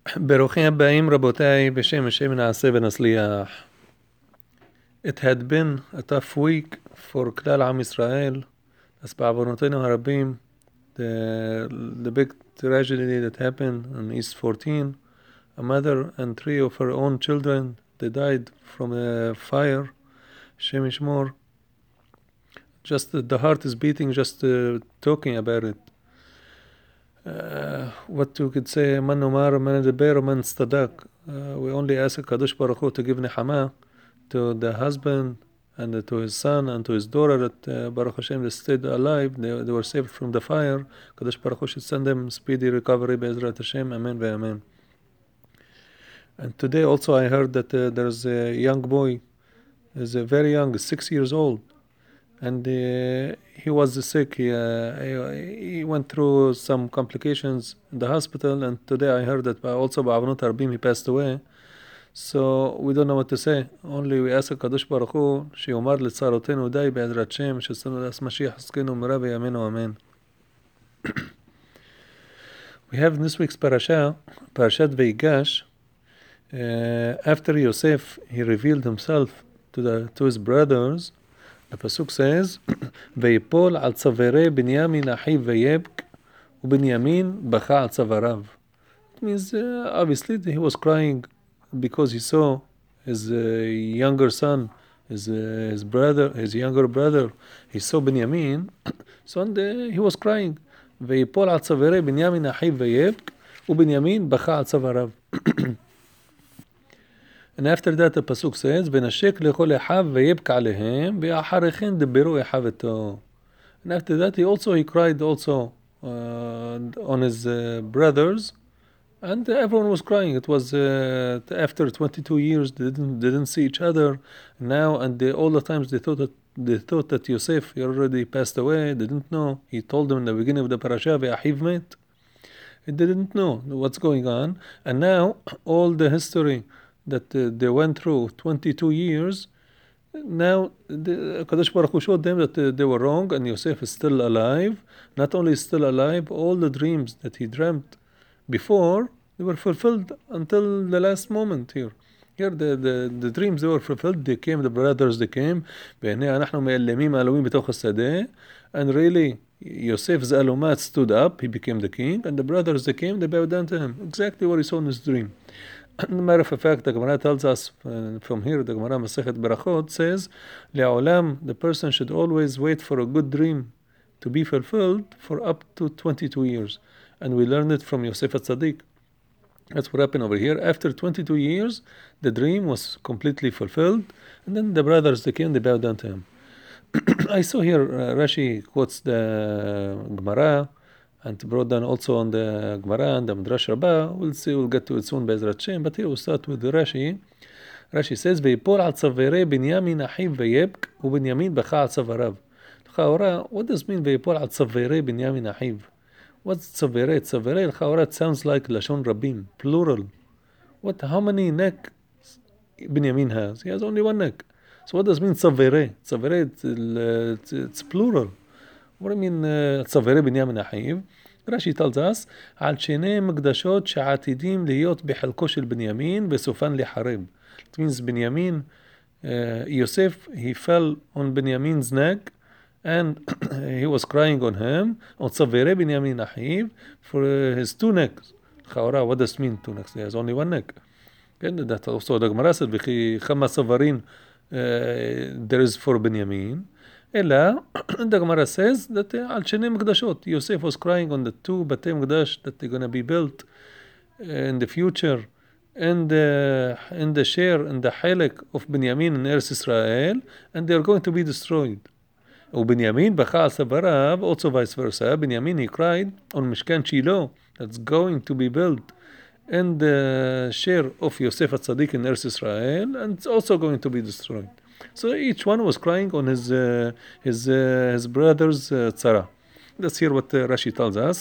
ברוכים הבאים רבותיי, בשם השם נעשה ונצליח. It had been a tough week for כלל עם ישראל, אז בעוונותינו הרבים, the big tragedy that happened on East 14, a mother and 3 of her own children, they died from a fire, השם ישמור. Just the heart is beating just talking about it. What you could say, man nomar, man ndeber, man tzedek. We only ask Kadosh Baruch Hu to give nechama to the husband and to his son and to his daughter that Baruch Hashem they stayed alive, they were saved from the fire. Kadosh Baruch Hu should send them speedy recovery Be'ezrat Hashem, amen ve'amen. And today also I heard that there's a young boy, is very young, 6 years old, and he was sick. He went through some complications in the hospital, and today I heard that also Ba'avnut Arbim he passed away. So we don't know what to say. Only we ask Kadosh Baruch Hu שיאמר לצרותינו די בעזרת שם, ששנו לאס משיח חזקנו מהרה בימינו אמן. We have in this week's parasha, Parashat Veigash. After Yosef he revealed himself to his brothers. The pasuk says, ויפול על צווארי בנימין אחיו ויבק, ובנימין בכה על צוואריו. It means obviously he was crying because he saw his younger son, his younger brother, he saw Benjamin, so he was crying. ויפול על צווארי בנימין אחיו ויבק, ובנימין בכה על צוואריו. And after that the pasuk says, ונשק לכל אחיו ויבק עליהם, ואחריכן דברו אחיו איתו. And after that he cried also on his brothers, and everyone was crying. It was after 22 years they didn't see each other now, and all the times they thought that Yosef he already passed away. They didn't know. He told them in the beginning of the parasha, ve'achiv met. They didn't know what's going on, and now all the history that they went through 22 years, now Kadosh Baruch Hu showed them that they were wrong, and Yosef is still alive. Not only still alive, all the dreams that he dreamt before, they were fulfilled until the last moment here. Here the dreams, they were fulfilled. They came, the brothers, they came. And really, Yosef's alumat stood up, he became the king, and the brothers, they came, they bowed down to him. Exactly what he saw in his dream. Matter of fact, the Gemara tells us from here, the Gemara Masechet Berachot says, Le'olam, the person should always wait for a good dream to be fulfilled for up to 22 years. And we learned it from Yosef HaTzadik. That's what happened over here. After 22 years, the dream was completely fulfilled, and then the brothers, they came, they bowed down to him. I saw here Rashi quotes the Gemara, and brought down also on the Gemara and the Midrash Rabbah. We'll get to it soon, Be'ezrat Shem. But here we'll start with the Rashi. Rashi says, ויפול על צווארי בנימין אחיו ויבק, ובנימין בכה על צוואריו. לכאורה, what does it mean ויפול על צווארי בנימין אחיו? What's tzavere? Tzavere, l'chaora, it sounds like Lashon Rabim, plural. How many neck Binyamin has? He has only one neck. So what does it mean tzavere? Tzavere, it's plural. What do you mean tzavere Binyamin achiv? Rashi tells us, על שני מקדשות שעתידים להיות בחלקו של בנימין בסופן לחרב. It means Binyamin, Yosef, he fell on Binyamin's neck, and he was crying on him, on tzavere Binyamin achiv, for his 2 necks. What does it mean 2 necks? He has only 1 neck. And that also the Gemara said, וכי כמה צווארים there is for Binyamin. אלא, the Gemara says that על שני מקדשות, Yosef was crying on the 2 בתי מקדש that they're going to be built in the future, in the share, in the halak of Binyamin in Eretz Israel, and they're going to be destroyed. ובנימין בכה על צוואריו, also vice versa. Binyamin, he cried on Mishkan Shiloh that's going to be built in the share of Yosef HaTzadik in Eretz Israel, and it's also going to be destroyed. So each one was crying on his brother's tzara. Let's hear what Rashi tells us.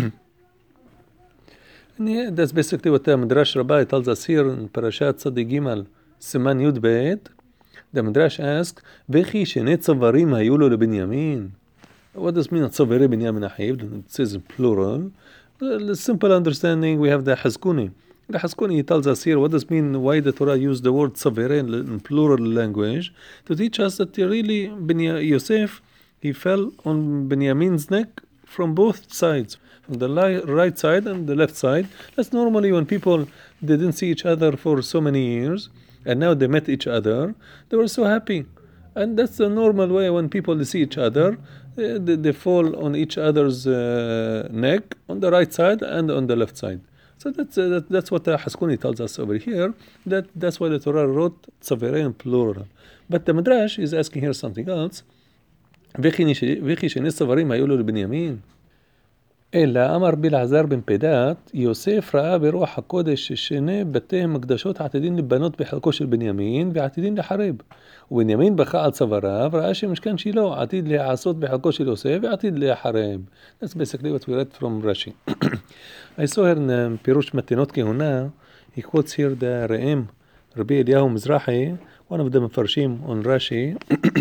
And that's basically what the Midrash Rabbah tells us here in Parashat Tzadik Gimel, Siman Yud Bet. The Midrash asks, וכי שני צווארים היו לו לבנימין? What does it mean, צווארי בנימין אחיו? It says in plural. The simple understanding, we have the Hazkuni. The Haskuni tells us here what does mean, why the Torah used the word sovereign in plural language to teach us that really Yosef, he fell on Benjamin's neck from both sides, from the right side and the left side. That's normally when people didn't see each other for so many years and now they met each other, they were so happy. And that's the normal way when people see each other, they fall on each other's neck on the right side and on the left side. So that's what Haskuni tells us over here. That's why the Torah wrote sovereign plural. But the Midrash is asking here something else. וכי שני סברים היו לו לבנימין. אלא אמר בלעזר בן פדת, יוסף ראה ברוח הקודש ששני בתי מקדשות עתידים לבנות בחלקו של בנימין ועתידים לחרב. ובנימין בכה על צוואריו, ראה שמשכן שילה עתיד להיעשות בחלקו של יוסף ועתיד להחרב. That's basically what we read from Rashi. I saw here in פירוש מתנות כהונה, he quotes here the ראם, רבי אליהו מזרחי, one of the מפרשים on Rashi.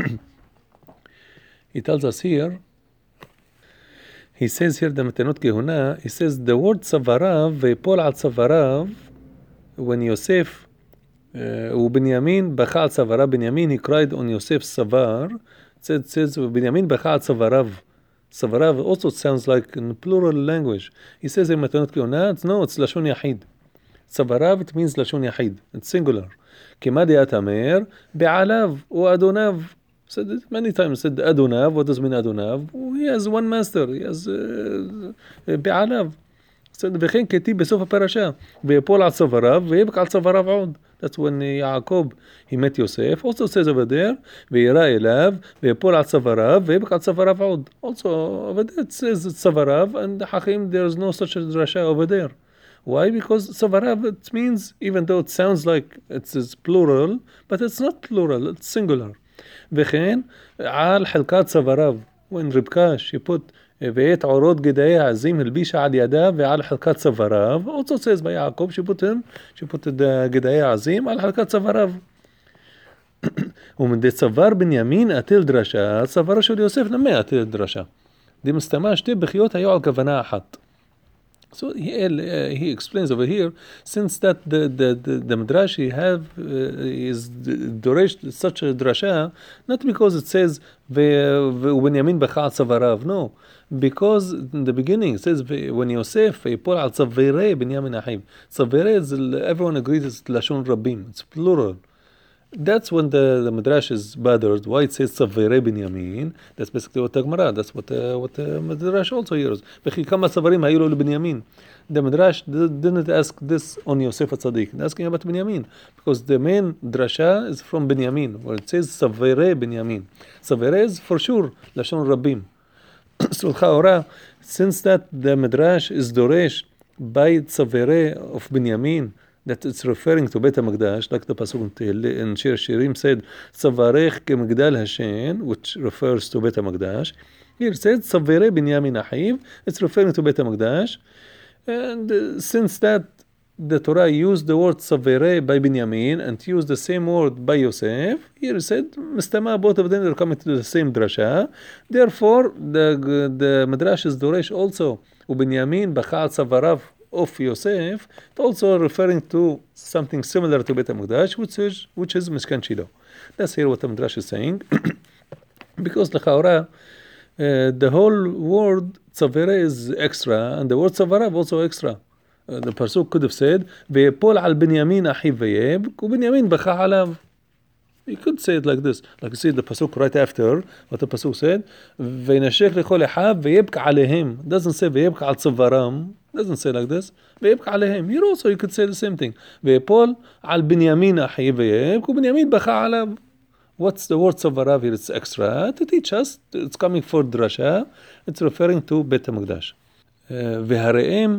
He tells us here, he says here the מתנות כהונה, he says the word צוואריו ויפול על צוואריו, when Yosef ובנימין בכה על צוואריו, בנימין he cried on Yosef's צוואר, it says בנימין בכה על צוואריו. צוואריו also sounds like in plural language. He says in מתנות כהונה, no, it's לשון יחיד. צוואריו it means לשון יחיד, it's singular. כמה דעת אמר, בעליו ואדוניו. Said it many times, said Adonav, what does mean Adonav? He has one master, he has בעליו. said וכן כתיב בסוף הפרשה, ויפול על צוואריו, ויבק על צוואריו עוד. That's when Yaakov, he met Yosef, also says over there, וירא אליו, ויפול על צוואריו, ויבק על צוואריו עוד. Also over there it says צוואריו, and Hachim, there's no such a drasha over there. Why? Because צוואריו, it means, even though it sounds like it's plural, but it's not plural, it's singular. וכן על חלקת צוואריו, when רבקה she put ואת עורות גדיי העזים הלבישה על ידה ועל חלקת צוואריו, also says by יעקב she put the גדיי העזים על חלקת צוואריו. ומדי צוואר בנימין אתל דרשה, צווארו של יוסף נמה אתל דרשה. דמסתמה שתי בחיות היו על כוונה אחת. So he explains over here, since that the Midrash is doresh such a drasha, not because it says ובנימין בכה על צוואריו, no, because in the beginning it says when Yosef יפול על צווארי בנימין אחיו. צווארי, everyone agrees it's לשון רבים, it's plural. That's when the Midrash is bothered. Why it says Tzavere Binyamin? That's basically what the Gemara. That's what the Midrash also hears. וכי כמה צווארים היו לו לבנימין? The Midrash didn't ask this on Yosef HaTzadik. They're asking about Binyamin. Because the main drasha is from Binyamin, where it says Tzavere Binyamin. Tzavere is for sure לשון רבים. So לכאורה, since that the Midrash is doresh by Tzavere of Binyamin, that it's referring to Beit HaMikdash, like the Pasuk in Shir Shirim said, Tzavarech kemigdal Hashem, which refers to Beit HaMikdash. Here it said, Tzavere Binyamin Achiv, it's referring to Beit HaMikdash. And since that the Torah used the word Tzavere by Binyamin and used the same word by Yosef, here it said, Mistama, both of them are coming to the same drasha. Therefore, the Midrash is Doresh also, Ubinyamin Bachal Tzavarav of Yosef, also referring to something similar to Beit HaMikdash, which is Mishkan Shiloh. That's here what the Midrash is saying. Because l'chaora, the whole word Tzavere is extra, and the word Tzavarav also extra. The Pasuk could have said, Ve'epol al Binyamin achiv ve'yebk, u'Binyamin b'cha alav. You could say it like this. Like you see the Pasuk right after, what the Pasuk said, Ve'nashek lechol echav ve'yebk alehem. Doesn't say ve'yebk al tzavaram. Doesn't say like this. Ve'yebk alehem. Here also you could say the same thing. Ve'epol al Binyamin achiv ve'yebk, u'Binyamin b'cha alav. What's the word tzavarav here? It's extra to teach us. It's coming for drasha. It's referring to Beit HaMikdash. והראם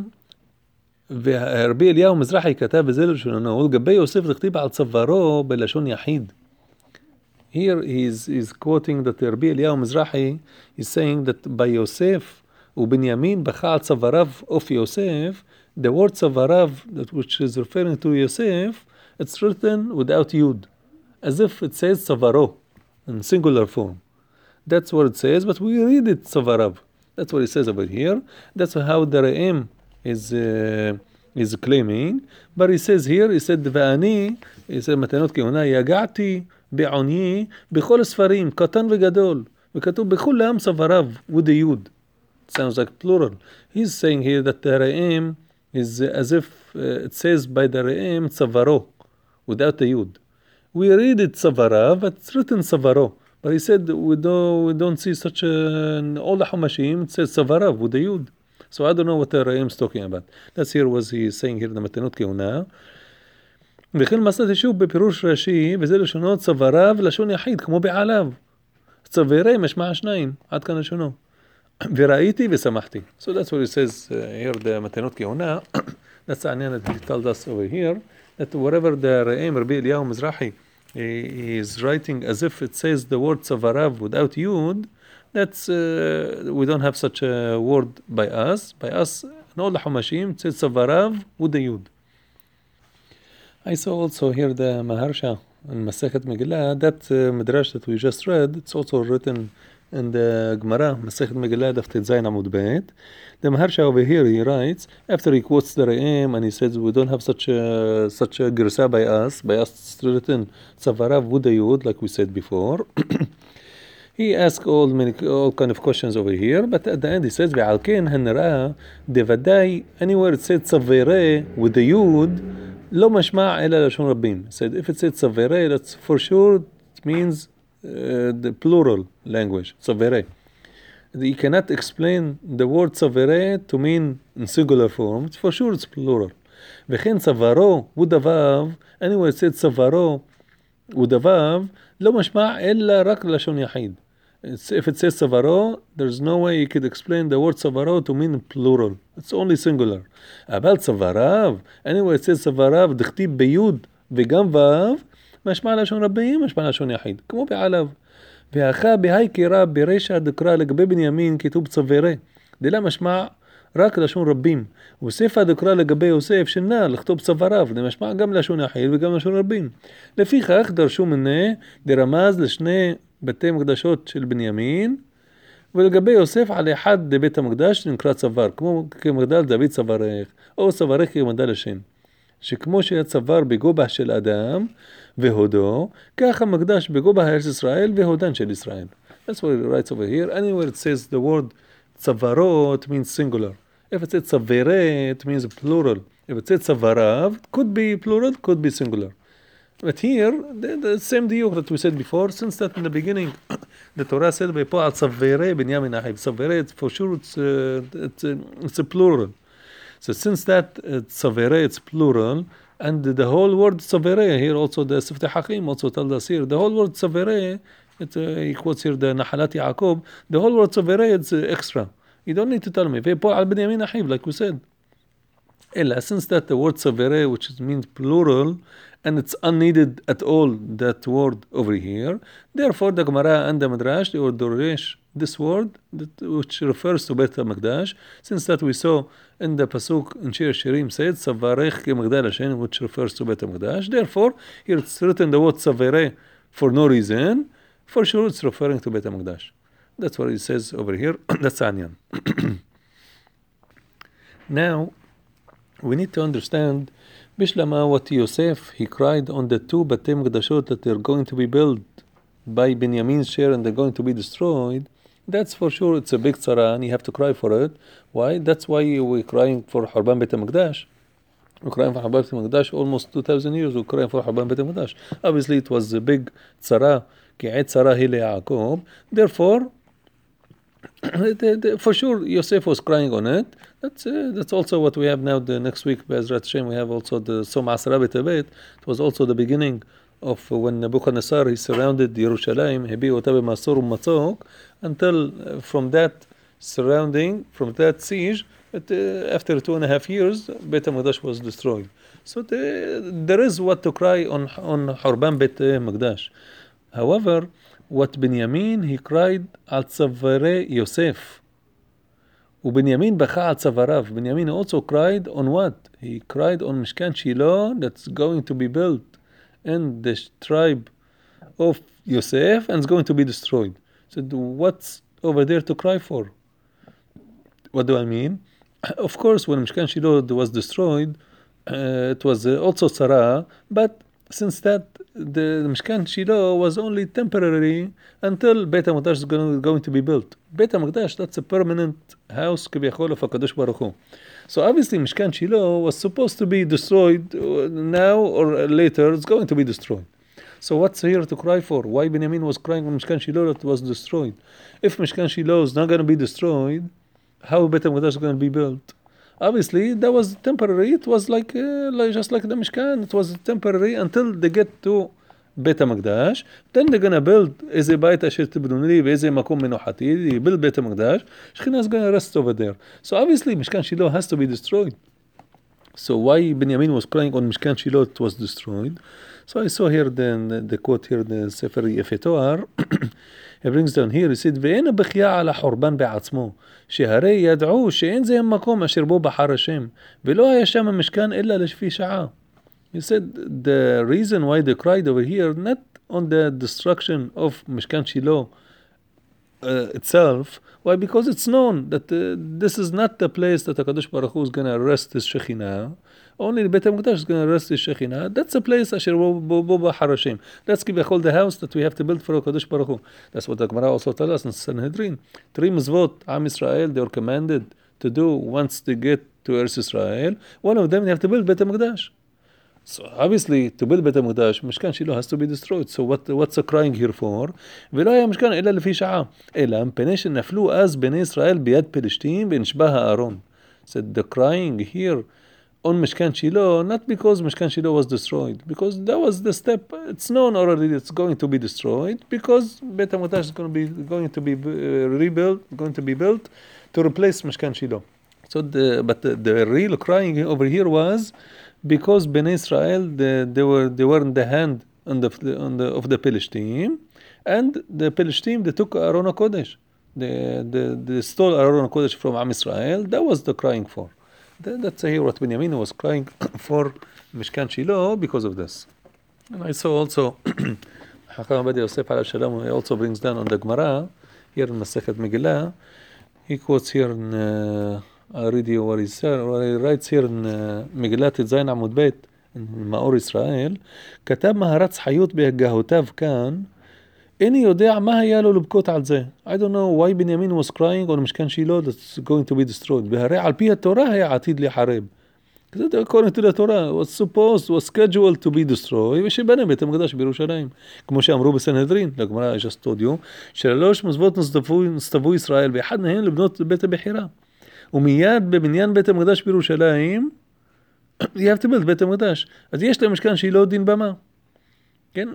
ורבי אליהו מזרחי כתב בזה לשונו, ולגבי יוסף לכתיב על צווארו בלשון יחיד. Here he's quoting that Rabbi Eliyahu Mizrahi is saying that by Yosef ובנימין בכה על צוואריו of Yosef, the word צוואריו, which is referring to Yosef, it's written without yud, as if it says צווארו in singular form. That's what it says, but we read it צוואריו. That's what it says over here. That's how the Re'em is is claiming, but he says here, he said, ואני, he said, מתנות כהונה, יגעתי בעוניי בכל הספרים, קטן וגדול, וכתוב בכולם סבריו, with the יוד. Sounds like plural. He's saying here that the רעם is as if it says by the רעם צווארו, without the יוד. We read it סבריו, but it's written צווארו. But he said we don't see such in all the Humashim, it says צוואריו, with the יוד. So I don't know what the רעם is talking about. Let's hear what he's saying here, מתנות כהונה. וכן מצאתי שוב בפירוש רש"י, וזה לשונות צוואריו לשון יחיד, כמו בעליו. צווארי משמע שניים, עד כאן לשונו. וראיתי ושמחתי. So that's what it says here, the מתנות כהונה. That's העניין that he told us over here, that wherever the רעם, רבי אליהו מזרחי, he is writing as if it says the word צוואריו without yud, that's, we don't have such a word by us. By us, in all the Humashim, it says צוואריו with the yud. I saw also here the Maharsha in Masechet Megillah, that Midrash that we just read, it's also written in the Gemara, Masechet Megillah, Daf Zayin Amud Beit. The Maharsha over here, he writes, after he quotes the Re'em, and he says, we don't have such a Girsa by us it's written, Tzavarav Vudayud, like we said before. He asks all kind of questions over here, but at the end he says, ועל כן הנראה דוודאי, anywhere it said צווארי with the yud, לא משמע אלא לשון רבים. Said if it said צווארי, that's for sure it means the plural language, צווארי. You cannot explain the word צווארי to mean in singular form. For sure it's plural. וכן צווארו ודבב, anywhere it said צווארו ודבב, לא משמע אלא רק לשון יחיד. If it says צווארו, there's no way you could explain the word צווארו to mean plural. It's only singular. אבל צוואריו, anyway it says צוואריו, דכתיב ביוד וגם וו, משמע לשון רבים, משמע לשון יחיד, כמו בעליו. והאחה בהי קירה ברישא דקרא לגבי בנימין כתוב צווארי, דלה משמע רק לשון רבים. וסיפא דקרא לגבי יוסף שנע לכתוב צוואריו, זה משמע גם לשון יחיד וגם לשון רבים. לפיכך דרשו מנה דרמז לשני בתי מקדשות של בנימין, ולגבי יוסף על אחד בית המקדש נקרא צוואר, כמו כמגדל דוד צווארך, או צווארך כמגדל השם. שכמו שהיה צוואר בגובה של אדם והודו, כך המקדש בגובה ארץ ישראל והודן של ישראל. That's what it writes over here. Anywhere it says the word צווארו, it means singular. If it says צווארי, it means plural. If it says צוואריו, it could be plural, could be singular. But here, the same diuk that we said before, since that in the beginning, the Torah said, ופה על צווארי בנימין אחיו. צווארי, for sure it's a plural. So since that tzavere, it's plural, and the whole word tzavere, here also the Siftei Hakim also tells us here, the whole word tzavere, he quotes here the Nahalat Yaakov, the whole word tzavere is extra. You don't need to tell me. ופה על בנימין אחיו, like we said. Ella, since that the word tzavere, which means plural, and it's unneeded at all, that word over here, therefore the Gemara and the Midrash, they would doresh this word, which refers to Beit HaMikdash, since that we saw in the Pasuk in Shir Shirim said, Savarech Kemagdal Hashem, which refers to Beit HaMikdash. Therefore, here it's written the word Savare for no reason. For sure, it's referring to Beit HaMikdash. That's what it says over here. That's Anyan. Now, we need to understand Bishlama what Yosef, he cried on the two Batei Mikdashot that they're going to be built by Binyamin's share and they're going to be destroyed. That's for sure, it's a big tzara and you have to cry for it. Why? That's why we're crying for Harban Beit HaMikdash. We're crying for Harban Beit HaMikdash almost 2,000 years. We're crying for Harban Beit HaMikdash. Obviously, it was a big tzara. Ki ed tzara hi leYaakov. Therefore, for sure, Yosef was crying on it. That's also what we have now. The next week, Be'ezrat Hashem, we have also the Som Asara B'Tevet. It was also the beginning of when Nebuchadnezzar, he surrounded Yerushalayim, Hebi Otabe Masor Matzok, until from that surrounding, from that siege, after 2.5 years, Beit HaMikdash was destroyed. So there is what to cry on Harban Beit HaMikdash. However, what Binyamin, he cried al tzavare Yosef. ובנימין בכה על צוואריו. Binyamin also cried on what? He cried on Mishkan Shiloh that's going to be built in the tribe of Yosef and it's going to be destroyed. So what's over there to cry for? What do I mean? Of course, when Mishkan Shiloh was destroyed, it was also Sarah, but since that the Mishkan Shiloh was only temporary until Beit HaMikdash is going to be built. Beit HaMikdash, that's a permanent house كبيخول of HaKadosh Baruch Hu. So obviously Mishkan Shiloh was supposed to be destroyed now or later, it's going to be destroyed. So what's here to cry for? Why Benjamin was crying when Mishkan Shiloh that was destroyed? If Mishkan Shiloh is not going to be destroyed, how Beit HaMikdash is going to be built? Obviously, that was temporary. It was like just like the Mishkan. It was temporary until they get to Beit HaMikdash. Then they're gonna build إذا بيت أشر تبنون لي وإذا مكون منه حتيد. You build Beit HaMikdash. Shechina is gonna rest over there. So obviously, Mishkan Shiloh has to be destroyed. So why Benjamin was crying on Mishkan Shiloh it was destroyed? So I saw here the quote here the Sefer Yefei Toar. He brings down here, he said, ואין הבכייה על החורבן בעצמו, שהרי ידעו שאין זה המקום אשר בו בחר השם, ולא היה שם המשכן אלא לשפי שעה. He said, the reason why they cried over here, not on the destruction of Mishkan Shiloh itself, why? Because it's known that this is not the place that HaKadosh Baruch Hu is going to rest his Shekhinah. Only the Beit HaMikdash is going to rest his Shekhinah. That's a place Asher Bo Bahar Hashem. That's Kibachol the house that we have to build for HaKadosh Baruch Hu. That's what the Gemara also tells us in Sanhedrin. 3 mitzvot, Am Israel, they were commanded to do once they get to Eretz Israel. One of them, they have to build Beit HaMikdash. So obviously, to build Beit HaMikdash, Mishkan Shiloh has to be destroyed. So what's the crying here for? ולא היה משכן אלא לפי שעה. אלא מפני שנפלו אז בני ישראל ביד פלשתים ונשבע הארון. So the crying here on Mishkan Shiloh, not because Mishkan Shiloh was destroyed, because that was the step. It's known already it's going to be destroyed, because Beit HaMikdash is going to be rebuilt, going to be built to replace Mishkan Shiloh. So the real crying over here was because Bnei Israel they were in the hand of the Philistine, and the Philistine they took Aron HaKodesh. They stole Aron HaKodesh from Am Israel. That was the crying for. That's here what Benjamin was crying for Mishkan Shiloh because of this. And I saw also Hakam Abadi Yosef Alav Shalom, he also brings down on the Gemara here in Masechet Megillah. He quotes here in I'll read you what he writes here in Megillat Zayin Amud Bet in Maor Israel. כתב מהרץ חיות בהגהותיו כאן, איני יודע מה היה לו לבכות על זה. I don't know why Benjamin was crying on משכן שילה that's going to be destroyed. והרי על פי התורה היה עתיד להיחרב. According to the Torah, was scheduled to be destroyed, ושבנה בית המקדש בירושלים. כמו שאמרו בסנהדרין, לגמרא I just told you, שלוש מצוות נצטוו ישראל, ואחד מהן לבנות בית הבחירה. ומיד בבניין בית המקדש בירושלים, you have to build בית המקדש. אז יש להם משכן שילה דין במה. כן,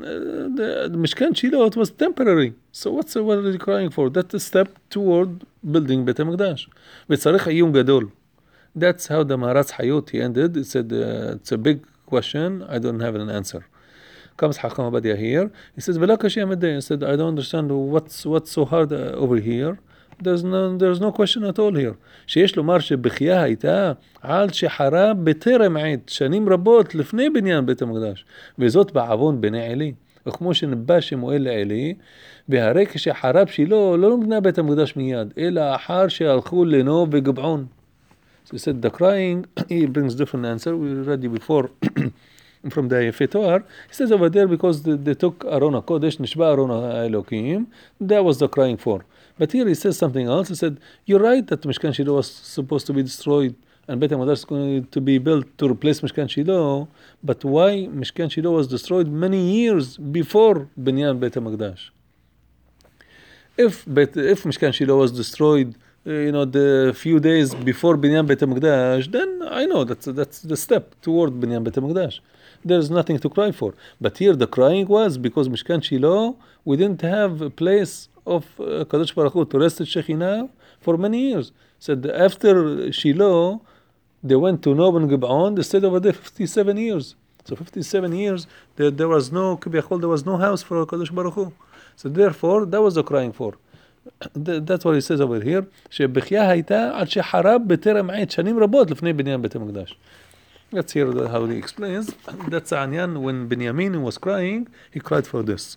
משכן שילה it was temporary. So what are you crying for? That's a step toward building בית המקדש. וצריך עיון גדול. That's how the Maharatz Hayot he ended. It said, it's a big question. I don't have an answer. Comes Hakam Abadia here. He says, he said, I don't understand what's so hard over here. There's no question at all here. שיש לומר שבכייה הייתה על שחרב בטרם עת שנים רבות לפני בניין בית המקדש, וזאת בעוון בני עלי. וכמו שנבא שמואל לעלי, והרי כשחרב שילה לא נבנה בית המקדש מיד, אלא אחר שהלכו לנוב וגבעון. So he said the crying, he brings different answer. We read it before from the Yefei Toar. He says over there because they took Aron HaKodesh, Nishba Aron HaElokim, that was the crying for. But here he says something else. He said, you're right that Mishkan Shiloh was supposed to be destroyed and Beit HaMikdash is going to be built to replace Mishkan Shiloh, but why Mishkan Shiloh was destroyed many years before Binyan Beit HaMikdash? If Mishkan Shiloh was destroyed the few days before Binyan Beit HaMikdash, then I know that's the step toward Binyan Beit HaMikdash. There's nothing to cry for. But here the crying was because Mishkan Shiloh, we didn't have a place of Kadosh Baruch Hu to rest the Shekhinah for many years. Said after Shiloh, they went to Nob and Gib'on, they stayed over there 57 years. So 57 years, there was no house for Kadosh Baruch Hu. So therefore, that was the crying for. That's what he says over here. שבכייה הייתה עד שחרב בטרם עת שנים רבות לפני בניין בית המקדש. Let's hear how he explains. That's העניין when Benjamin was crying, he cried for this.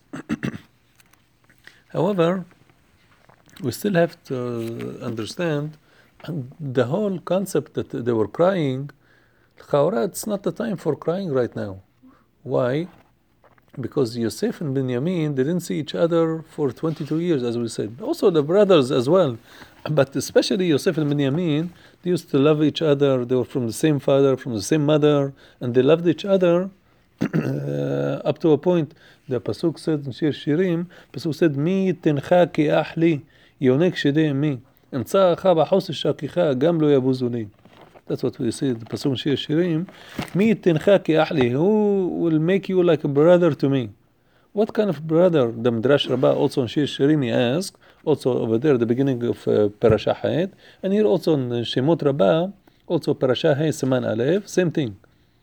However, we still have to understand the whole concept that they were crying Chawra, it's not the time for crying right now. Why? Because Yosef and Benjamin didn't see each other for 22 years, as we said. Also the brothers as well. But especially Yosef and Benjamin, they used to love each other. They were from the same father, from the same mother, and they loved each other up to a point. The Pasuk said in Shir Shirim, Pasuk said, Mi tencha ki ahli, yonek shede mi. אמצא אחיך בחוס השקיך, גם לא יבוזו לי. That's what we say, the Pasuk in Shir Shirim. מי יתנך כאחלי, who will make you like a brother to me. What kind of brother? The Midrash Rabbah also in Shir Shirim he asked, also over there at the beginning of Parashah Hayet, and here also in Shemot Rabbah, also Parashah Hayet Siman Aleph, same thing.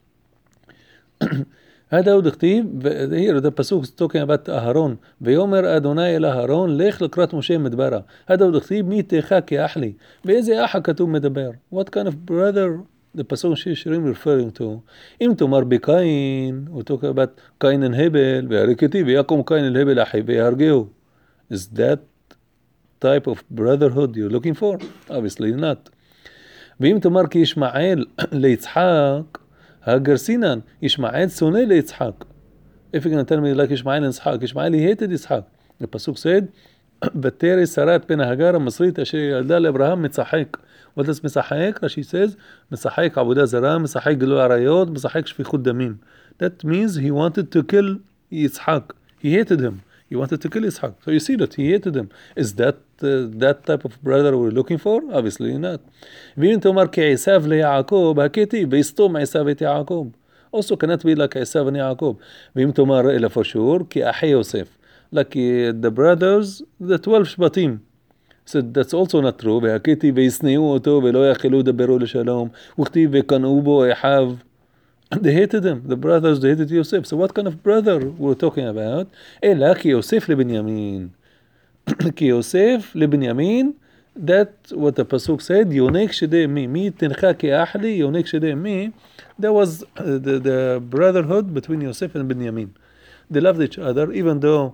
هذا هو دكتيب here the pasuk is talking about أهرون ויאמر אדוני אל אהרון לך לקראת משה מדברה. هذا הוא דכתיב מי תיך כאחלי. באיזה אח כתוב מדבר? What kind of brother the pasuk שירים referring to? אם תאמר בקין, הוא talking about קין and הבל, והרי כתיב ויקום קין אל הבל אחיו ויהרגהו. Is that type of brotherhood you're looking for? Obviously not. ואם תאמר כי ישמעאל ליצחק Hagar Sinan, Ishmael Sonel Yitzhak. If you're going to tell me like Ishmael and Yitzhak, Ishmael he hated Yitzhak. The Pasuk said, Bateri Sarat ben Hagar Masrit Asher Yalda Abraham Mitzahek. What does Mitzahek? Rashi says, Mitzahek Abudah Zara, Mitzahek Gilu Arayot, Mitzahek Shfichut Damim. That means he wanted to kill Yitzhak. He hated him. He wanted to kill Yitzhak. So you see that he hated him. Is that that type of brother we're looking for? Obviously not. ואם תאמר כעשיו ליעקב, הכיתי, ויסתום עשיו את יעקב. Also cannot be like עשיו and יעקב. ואם תאמר אלא for sure, כאחי יוסף. Like the brothers, the 12 שבטים. So that's also not true. והכיתי וישנאו אותו ולא יכלו דברו לשלום. וכתיב וקנאו בו אחיו. They hated him. The brothers, they hated Yosef. So what kind of brother we're talking about? אלא כי יוסף לבנימין. כי יוסף לבנימין, that what the Pasuk said, יונק שדה מי. מי תנך כאחלי, יונק שדה מי. That was the brotherhood between Yosef and Benjamin. They loved each other, even though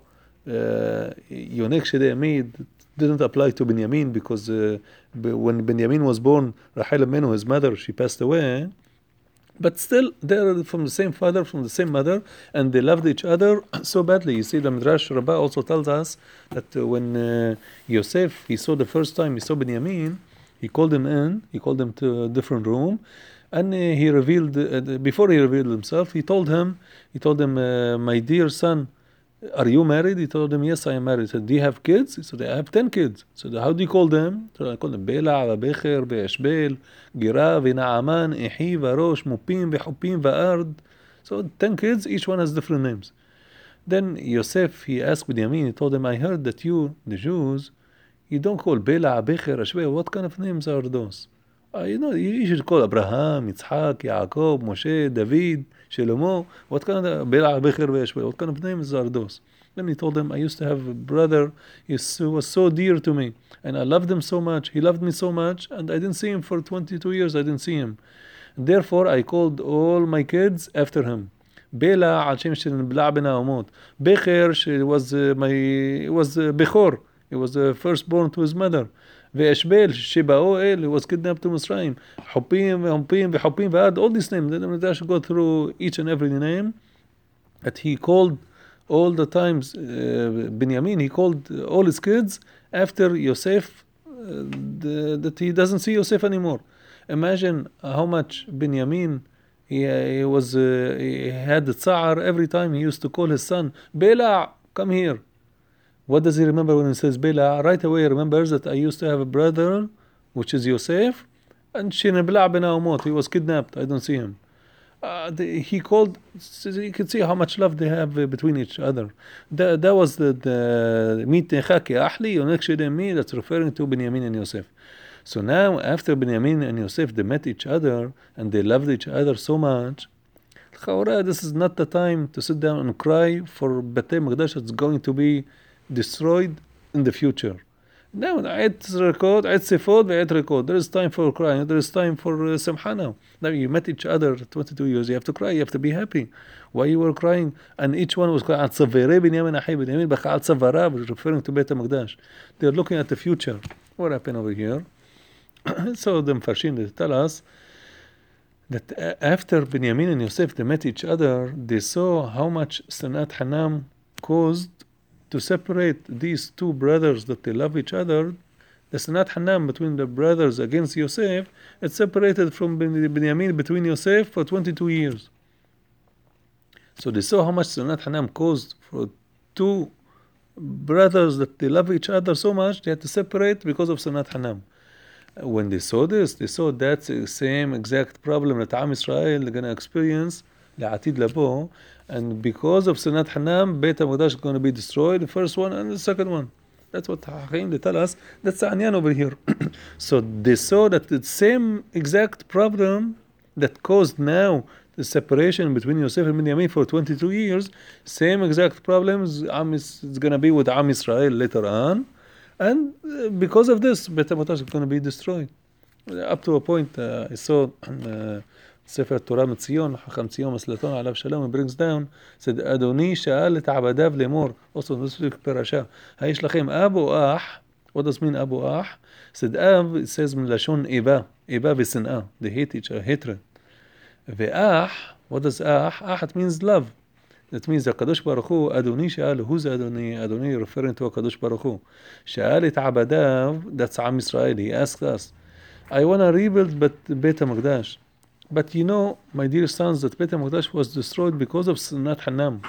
יונק שדה מי didn't apply to Benjamin, because when Benjamin was born, Rachel Amenu, his mother, she passed away. But still, they're from the same father, from the same mother, and they loved each other so badly. You see, the Midrash Rabbah also tells us that when Yosef, he saw the first time, he saw Benjamin, he called him in, he called him to a different room, and he revealed, before he revealed himself, he told him, my dear son, are you married? He told him, yes, I am married. He said, do you have kids? He said, I have 10 kids. So how do you call them? So I call them Bela, Becher, Be'eshbel, Gira, Naaman, Ehi, Varosh, Mupim, Behupim, Va'ard. So 10 kids, each one has different names. Then Yosef, he asked Benjamin, he told him, I heard that you, the Jews, you don't call Bela, Becher, Ashbel. What kind of names are those? You should call Abraham, Yitzhak, Yaakov, Moshe, David, Shlomo. What kind of Bela, Becher, Be'eshbel? What kind of names are those? Then he told him, I used to have a brother, he was so dear to me, and I loved him so much, he loved me so much, and I didn't see him for 22 years, I didn't see him. Therefore, I called all my kids after him. Bela, al Shem Bela ben Amot. Becher, was Bechor, he was the firstborn to his mother. ואשבל, שבאו אל, he was kidnapped to Mitzrayim. חופים והומפים וחופים ועד, all these names. Then the Midrash go through each and every name that he called all the times. Benjamin, he called all his kids after Yosef, that he doesn't see Yosef anymore. Imagine how much Benjamin, he had the tsa'ar every time he used to call his son, Bela, come here. What does he remember when he says Bela? Right away he remembers that I used to have a brother, which is Yosef, and Shinabla ben Amot, he was kidnapped, I don't see him. He called, so you can see how much love they have between each other. That was the Mit Nechaki Ahli, Yonek Shedemi, that's referring to Benjamin and Yosef. So now, after Benjamin and Yosef, they met each other, and they loved each other so much, this is not the time to sit down and cry for Batei Magdash that's going to be destroyed in the future. Now, Eid Rekod, Eid Sefod, Eid Rekod. There is time for crying. There is time for Simcha now. Now you met each other 22 years. You have to cry. You have to be happy. Why you were crying? And each one was crying. Al Tzavere Binyamin Ahi Binyamin Baka Al Tzavara, referring to Beit HaMikdash. They're looking at the future. What happened over here? So the Mfarshim, they tell us that after Benjamin and Yosef they met each other, they saw how much Sanat Hanam caused to separate these two brothers that they love each other. The Sanat Hanam between the brothers against Yosef, it separated from Benjamin between Yosef for 22 years. So they saw how much Sanat Hanam caused for two brothers that they love each other so much, they had to separate because of Sanat Hanam. When they saw this, they saw that's the same exact problem that Am Israel are going to experience לעתיד לבוא, and because of Sanat Hanam, Beit HaMikdash is going to be destroyed, the first one and the second one. That's what Hachim, they tell us. That's the Anyan over here. So they saw that the same exact problem that caused now the separation between Yosef and Binyamin for 22 years, same exact problems is going to be with Am Israel later on. And because of this, Beit HaMikdash is going to be destroyed. Up to a point, I saw ספר תורה מציון, חכם ציון מסלטון עליו שלום, he brings down, said, אדוני שאל את עבדיו לאמור, also in this פרשה, היש לכם אב או אח? What does mean אב או אח? said אב, it says מלשון איבה, איבה ושנאה, they hate each other, hatred. ואח, what does אח? אח, it means love. That means הקדוש ברוך הוא, אדוני שאל, who's אדוני? אדוני referring to הקדוש ברוך הוא. שאל את עבדיו, that's עם ישראל, he asked us, I want to rebuild בית המקדש. But you know, my dear sons, that Beit HaMikdash was destroyed because of Sanat Hanam.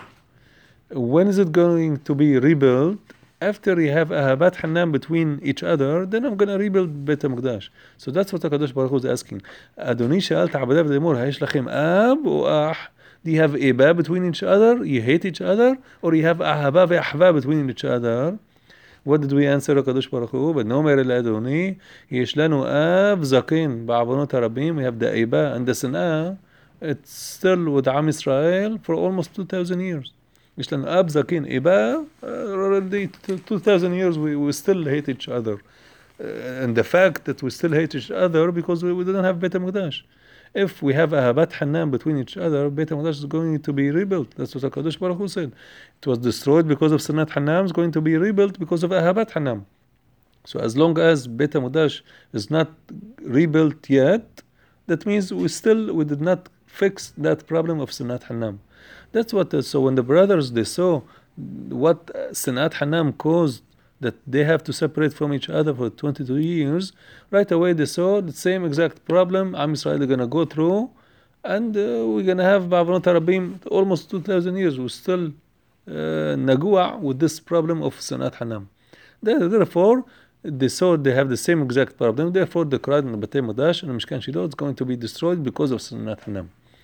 When is it going to be rebuilt? After you have Ahabat Hanam between each other, then I'm going to rebuild Beit HaMikdash. So that's what HaKadosh Baruch Hu is asking. Adoni שאלת עבדיו לאמור, היש לכם אב או אח? Do you have Eba between each other? You hate each other? Or you have Ahaba ve'Ahva between each other? What did we answer לקדוש ברוך הוא? ונאמר אל אדוני, יש לנו אב זקן בעוונות הרבים, we have the Eba and the Sanaa, it's still with עם ישראל for almost 2,000 years. יש לנו אב זקן, Eba, already 2,000 years we still hate each other. And the fact that we still hate each other because we didn't have Beit HaMikdash. If we have Ahabat Hanam between each other, Beit HaMikdash is going to be rebuilt. That's what HaKadosh Baruch Hu said. It was destroyed because of Sanat Hanam, it's going to be rebuilt because of Ahabat Hanam. So as long as Beit HaMikdash is not rebuilt yet, that means we did not fix that problem of Sanat Hanam. That's what, so when the brothers, they saw what Sanat Hanam caused, that they have to separate from each other for 22 years, right away they saw the same exact problem Am Yisrael are going to go through, and we're going to have Ba'avonot Harabim almost 2,000 years. We're still nagua with this problem of Sanat Hanam. Therefore, they saw they have the same exact problem. Therefore, they cried in the Batei Madash and Mishkan Shiloh is going to be destroyed because of Sanat Hanam.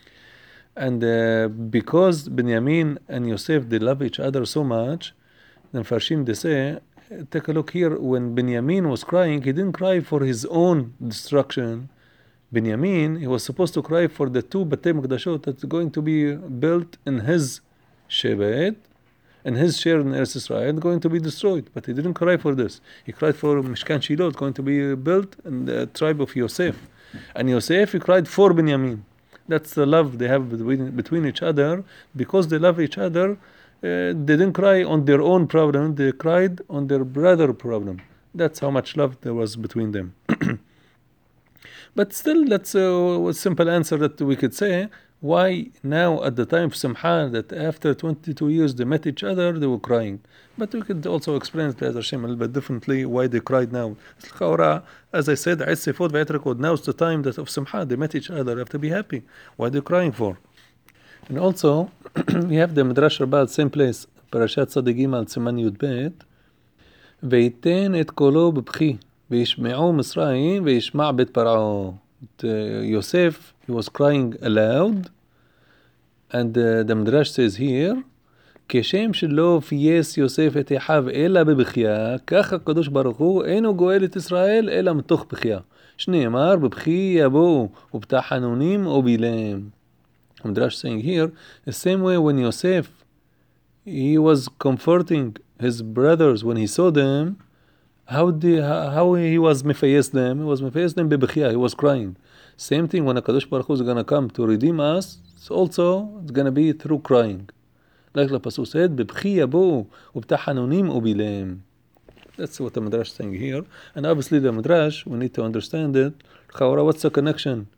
And because Binyamin and Yosef, they love each other so much, then Farshim, they say, take a look here, when Binyamin was crying, he didn't cry for his own destruction. Binyamin, he was supposed to cry for the two Batei Mikdashot that's going to be built in his Shevet, and his share in Eretz Israel going to be destroyed. But he didn't cry for this. He cried for Mishkan Shiloh going to be built in the tribe of Yosef. And Yosef, he cried for Binyamin. That's the love they have between each other. Because they love each other, they didn't cry on their own problem, they cried on their brother problem. That's how much love there was between them. But still, that's a simple answer that we could say. Why now at the time of Simcha, that after 22 years they met each other, they were crying. But we could also explain it, Be'ez Hashem, a little bit differently, why they cried now. As I said, now is the time that of Simcha, they met each other, they have to be happy. Why are they crying for? And also, we have the Midrash Rabbah, same place, Parashat Tzadi Gimel, Siman Yud Bet, ויתן את קולו בבכי, וישמעו מצרים, וישמע בית פרעה. Yosef, he was crying aloud, and the Midrash says here, כשם שלא פייס יוסף את אחיו אלא בבכייה, כך הקדוש ברוך הוא אינו גואל את ישראל אלא מתוך בכייה. שנאמר, בבכי יבואו, ובתחנונים ובילם. Midrash saying here, the same way when Yosef, he was comforting his brothers when he saw them, how he was mefayes them? He was mefayes them bebechia, he was crying. Same thing when HaKadosh Baruch Hu is going to come to redeem us, it's going to be through crying. Like the Pasuk said, bebchi yabu, ubtahanunim ubilem. That's what the Midrash is saying here. And obviously the Midrash, we need to understand it. What's the connection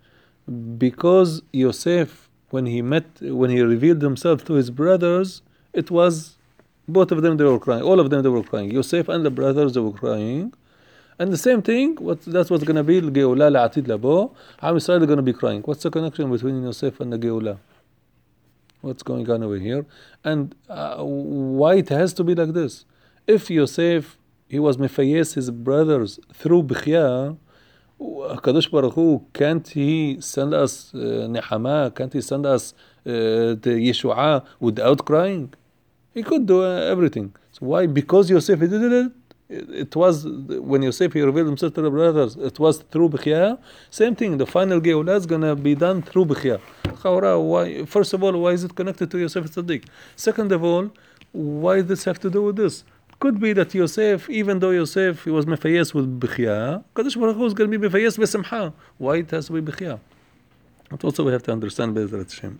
because Yosef, when he revealed himself to his brothers, it was both of them, they were crying. All of them, they were crying. Yosef and the brothers, they were crying. And the same thing, that's what's going to be الجولة لعتيد لبو. Am Israel are going to be crying. What's the connection between Yosef and the Geulah? What's going on over here? And why it has to be like this? If Yosef, he was mefayes his brothers through Bechia, Kadosh Baruch Hu, can't he send us Nehama? Can't he send us the Yeshua without crying? He could do everything. So why? Because Yosef he did it. It was when Yosef he revealed himself to the brothers. It was through Bechia. Same thing. The final Geulah is gonna be done through Bechia. Why? First of all, why is it connected to Yosef Tzaddik? Second of all, why does this have to do with this? Could be that Yosef, even though Yosef he was mefayes with Bechia, Kadosh Baruch Hu is going to be mefayes b'simcha. Why it has to be Bechia? But also we have to understand Be'ezrat Hashem.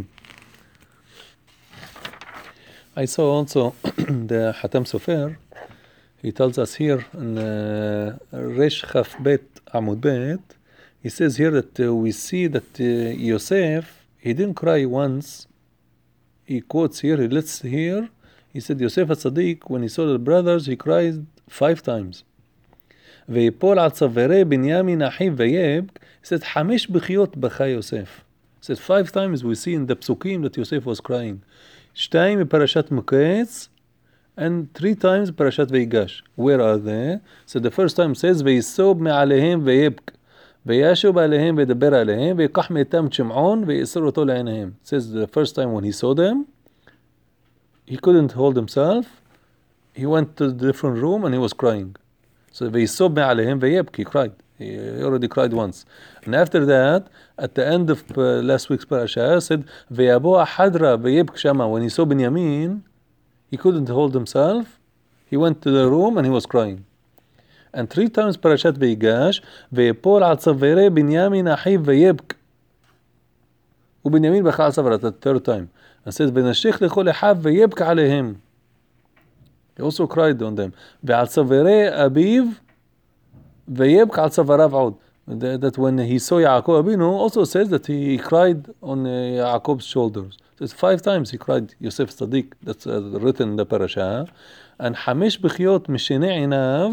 I saw also the Hatam Sofer. He tells us here in Resh Chaf Bet Amud Bet, he says here that we see that Yosef, he didn't cry once. He quotes here, he lists here, he said Yosef HaTzadik, when he saw the brothers, he cried 5 times. ויפול על צווארי בנימין אחיו ויבק, he said 5 בכיות בכה יוסף. He said 5 times we see in the psukim that Yosef was crying. 2 בפרשת מקץ, and 3 times פרשת ויגש. Where are they? So the first time says ויסוב מעליהם ויבק, וישוב עליהם וידבר עליהם, ויקח מאיתם את שמעון ויאסר אותו לעיניהם. Says the first time when he saw them, he couldn't hold himself. He went to the different room and he was crying. So ויסוב מעליהם ויבק, he cried. He already cried once. And after that, at the end of last week's parasha, said ויבוא החדרה ויבק שמה. When he saw Binyamin, he couldn't hold himself. He went to the room and he was crying. And 3 times parashat ויגש, ויפול על צווארי בנימין אחיו ויבק. ובנימין בכה על צוואריו, the third time. And says, ונשיך לכל אחיו ויבק עליהם. He also cried on them. ועל צווארי אביו, ויבק על צוואריו עוד. That when he saw Yaakov Abinu, also says that he cried on Yaakov's shoulders. So it's 5 times he cried, Yosef Tzaddik, that's written in the parasha. And 5 בכיות משני עיניו,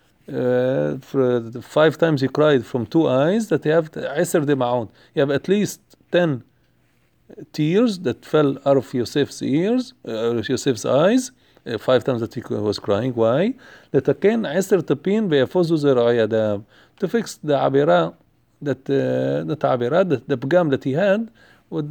5 times he cried from 2 eyes, that you have 10 דמעות. You have at least 10 tears that fell out of Yosef's ears, Yosef's eyes, 5 times that he was crying. Why? לתקן 10 טפין ויפוזו זרועי ידיו. To fix the עבירה, the פגם that he had with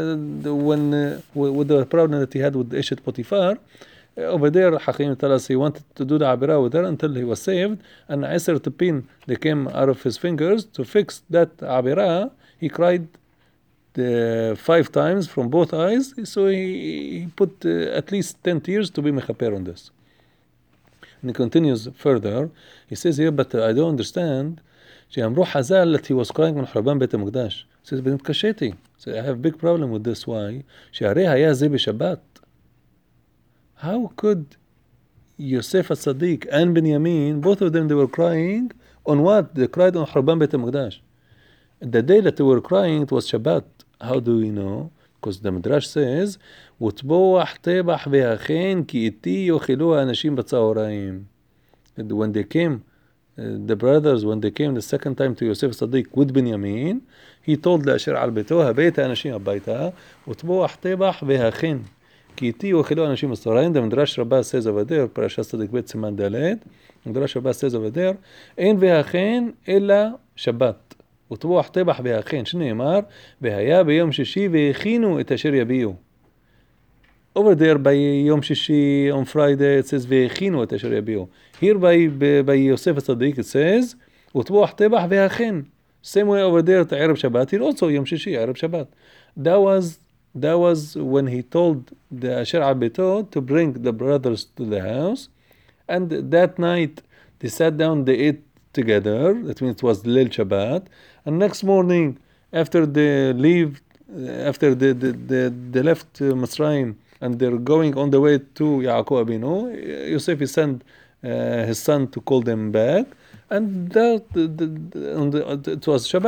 the problem that he had with Eshet Potiphar. Over there, Hakim tell us he wanted to do the عبيرة with her until he was saved, and 10 טפין they came out of his fingers. To fix that عبيرة, he cried 5 times from both eyes, so he put at least 10 tears to be mechaper on this. And he continues further, he says here, but I don't understand, שאמרו חז"ל that he was crying on חורבן בית המקדש. He says, בנתקשיתי. So I have a big problem with this. Why? שהרי היה זה בשבת. How could Yosef HaTzadik and Binyamin, both of them, they were crying on what? They cried on חורבן בית המקדש. The day that they were crying, it was Shabbat. How do we know? Because the Midrash says, וטבוח טבח והחן כי איתי יאכלו האנשים בצהריים. And when they came, the brothers, when they came the second time to Yosef Tzaddik with Binyamin, he told לאשר על ביתו, הבאת האנשים הביתה, וטבוח טבח והחן כי איתי יאכלו האנשים בצהריים. The Midrash Rabbah says over there, פרשת צדיק ב' סימן ד', Midrash Rabbah says over there, אין והחן אלא שבת. וטבוח טבח והחן, שנאמר, והיה ביום שישי והכינו את אשר יביאו. Over there by יום שישי, on Friday, it says, והכינו את אשר יביאו. Here by יוסף הצדיק, it says, וטבוח טבח והחן. Same way over there, את ערב שבת, here also יום שישי, ערב שבת. That was when he told the אשר על ביתו to bring the brothers to the house. And that night, they sat down, they ate together. That means it was Leil Shabbat. And next morning, after they leave, after they left Mitzrayim and they're going on the way to Yaakov Abinu, Yosef he sent his son to call them back, and it was Shabbat.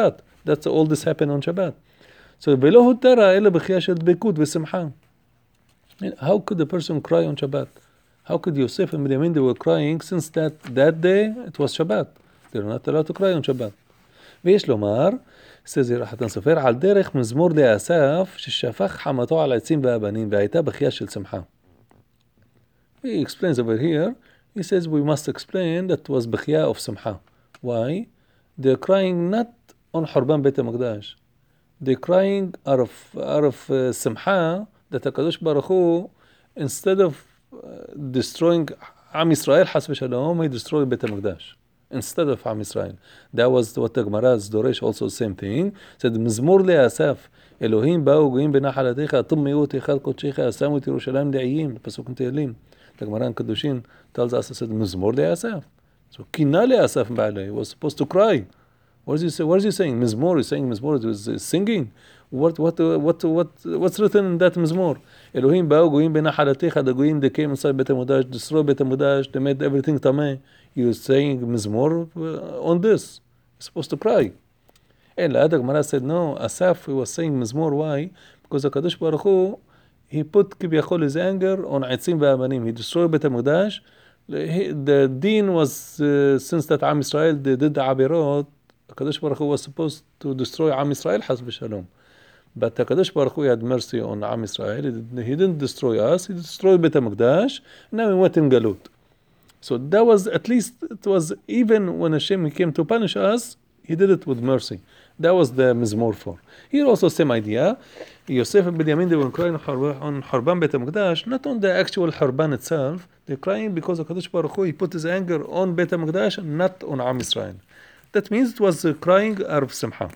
That's all this happened on Shabbat. So ולא הותרה אלא בחייה של דבקות ושמחה. How could a person cry on Shabbat? How could Yosef and Binyamin, they were crying since that day it was Shabbat. They were not allowed to cry on Shabbat. ויש לומר, says here חתן סופר, על דרך מזמור לאסף ששפך חמתו על העצים והאבנים והייתה בחייה של שמחה. He explains over here, he says we must explain that was בחייה of שמחה. Why? They're crying not on חורבן בית המקדש. They're crying out of שמחה that HaKadosh Baruch Hu, instead of destroying Am Yisrael, חס ושלום, he destroyed בית המקדש. Instead of Am Yisrael. That was what the Gemara's Doresh also same thing. Said, מזמור לאסף, אלוהים באו גויים בנחלתך, טמאו את היכל קודשך, שמו את ירושלים לעיים, פסוק תהילים. The Gemara in Kedushin tells us, said, מזמור לאסף. So, קינה לאסף בעלי, he was supposed to cry. What is he saying? Mizmor, he's saying Mizmor is singing. What's written in that Mizmor? Elohim ba'u goyim b'nachalatecha, the goyim they came inside Bet HaMikdash, destroyed Bet HaMikdash, they made everything tameh. You're saying Mizmor on this. You're supposed to cry. And the Gemara said, no, Asaf, he was saying Mizmor, why? Because HaKadosh Baruch Hu, he put kibiyachol his anger on Aitzim v'Amanim. He destroyed Bet HaMikdash. The deen was, since that Am Yisrael, they did the Abirot, HaKadosh Baruch Hu was supposed to destroy Am Yisrael, Chas v'Shalom. But HaKadosh Baruch Hu had mercy on Am Yisrael. He didn't destroy us. He destroyed Bet HaMikdash. Now he went in Galut. So that was, at least, it was, even when Hashem came to punish us, he did it with mercy. That was the Mizmor for. Here also same idea. Yosef and Binyamin, they were crying on Harban Bet HaMikdash, not on the actual Harban itself. They're crying because HaKadosh Baruch Hu, he put his anger on Bet HaMikdash and not on Am Yisrael. That means it was crying out of Simcha.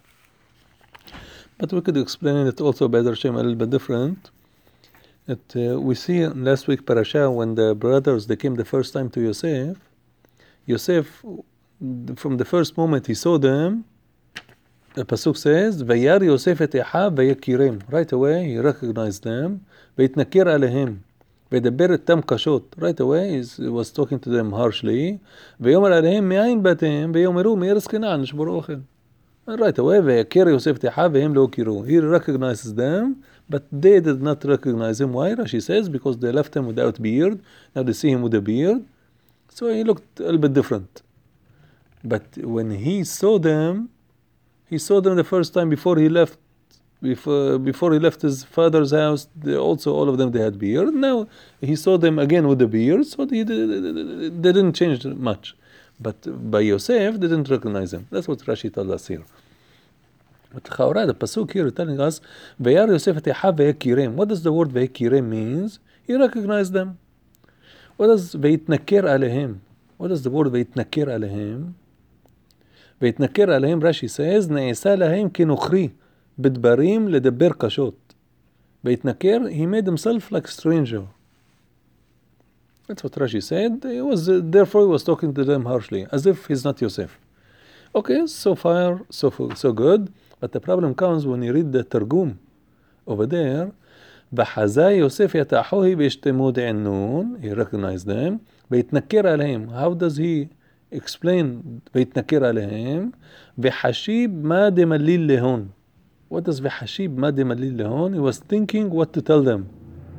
But we could explain it also by the Hashem a little bit different. That we see in last week parasha when the brothers they came the first time to Yosef. Yosef, from the first moment he saw them, the pasuk says, "Vayar Yosef et Echav vayakirem." Right away he recognized them. Vayitnakir alehem. וידבר איתם קשות. Right away he was talking to them harshly. ויאמר עליהם מאין באתם ויאמרו מארץ כנען נשבור אוכל. Right away ויכיר יוסף את אחיו והם לא הכירו. He recognizes them, but they did not recognize him. Why? Rashi says because they left him without beard. Now they see him with a beard. So he looked a little bit different. But when he saw them the first time before he left his father's house, also all of them they had beard. Now he saw them again with the beard, so they didn't change much. But by Yosef, they didn't recognize him. That's what Rashi told us here. But the pasuk here is telling us, "Vayar Yosef et Echav vayakirem." What does the word vayakirem means? He recognized them. What does vayitnaker alehem? What does the word vayitnaker alehem? Vayitnaker alehem, Rashi says, "Ne'esa lahem kenochri." בדברים לדבר קשות. בהתנכר, he made himself like a stranger. That's what Rashi said. Therefore he was talking to them harshly, as if he's not Yosef. Okay, so far, so good. But the problem comes when you read the Targum over there. בחזה יוסף יתאחוהי בהשתמוד ענון, he recognized them. בהתנכר עליהם, how does he explain בהתנכר עליהם? וחשיב מה דמליל להון. What does v'hashib ma demalil lehon? He was thinking what to tell them.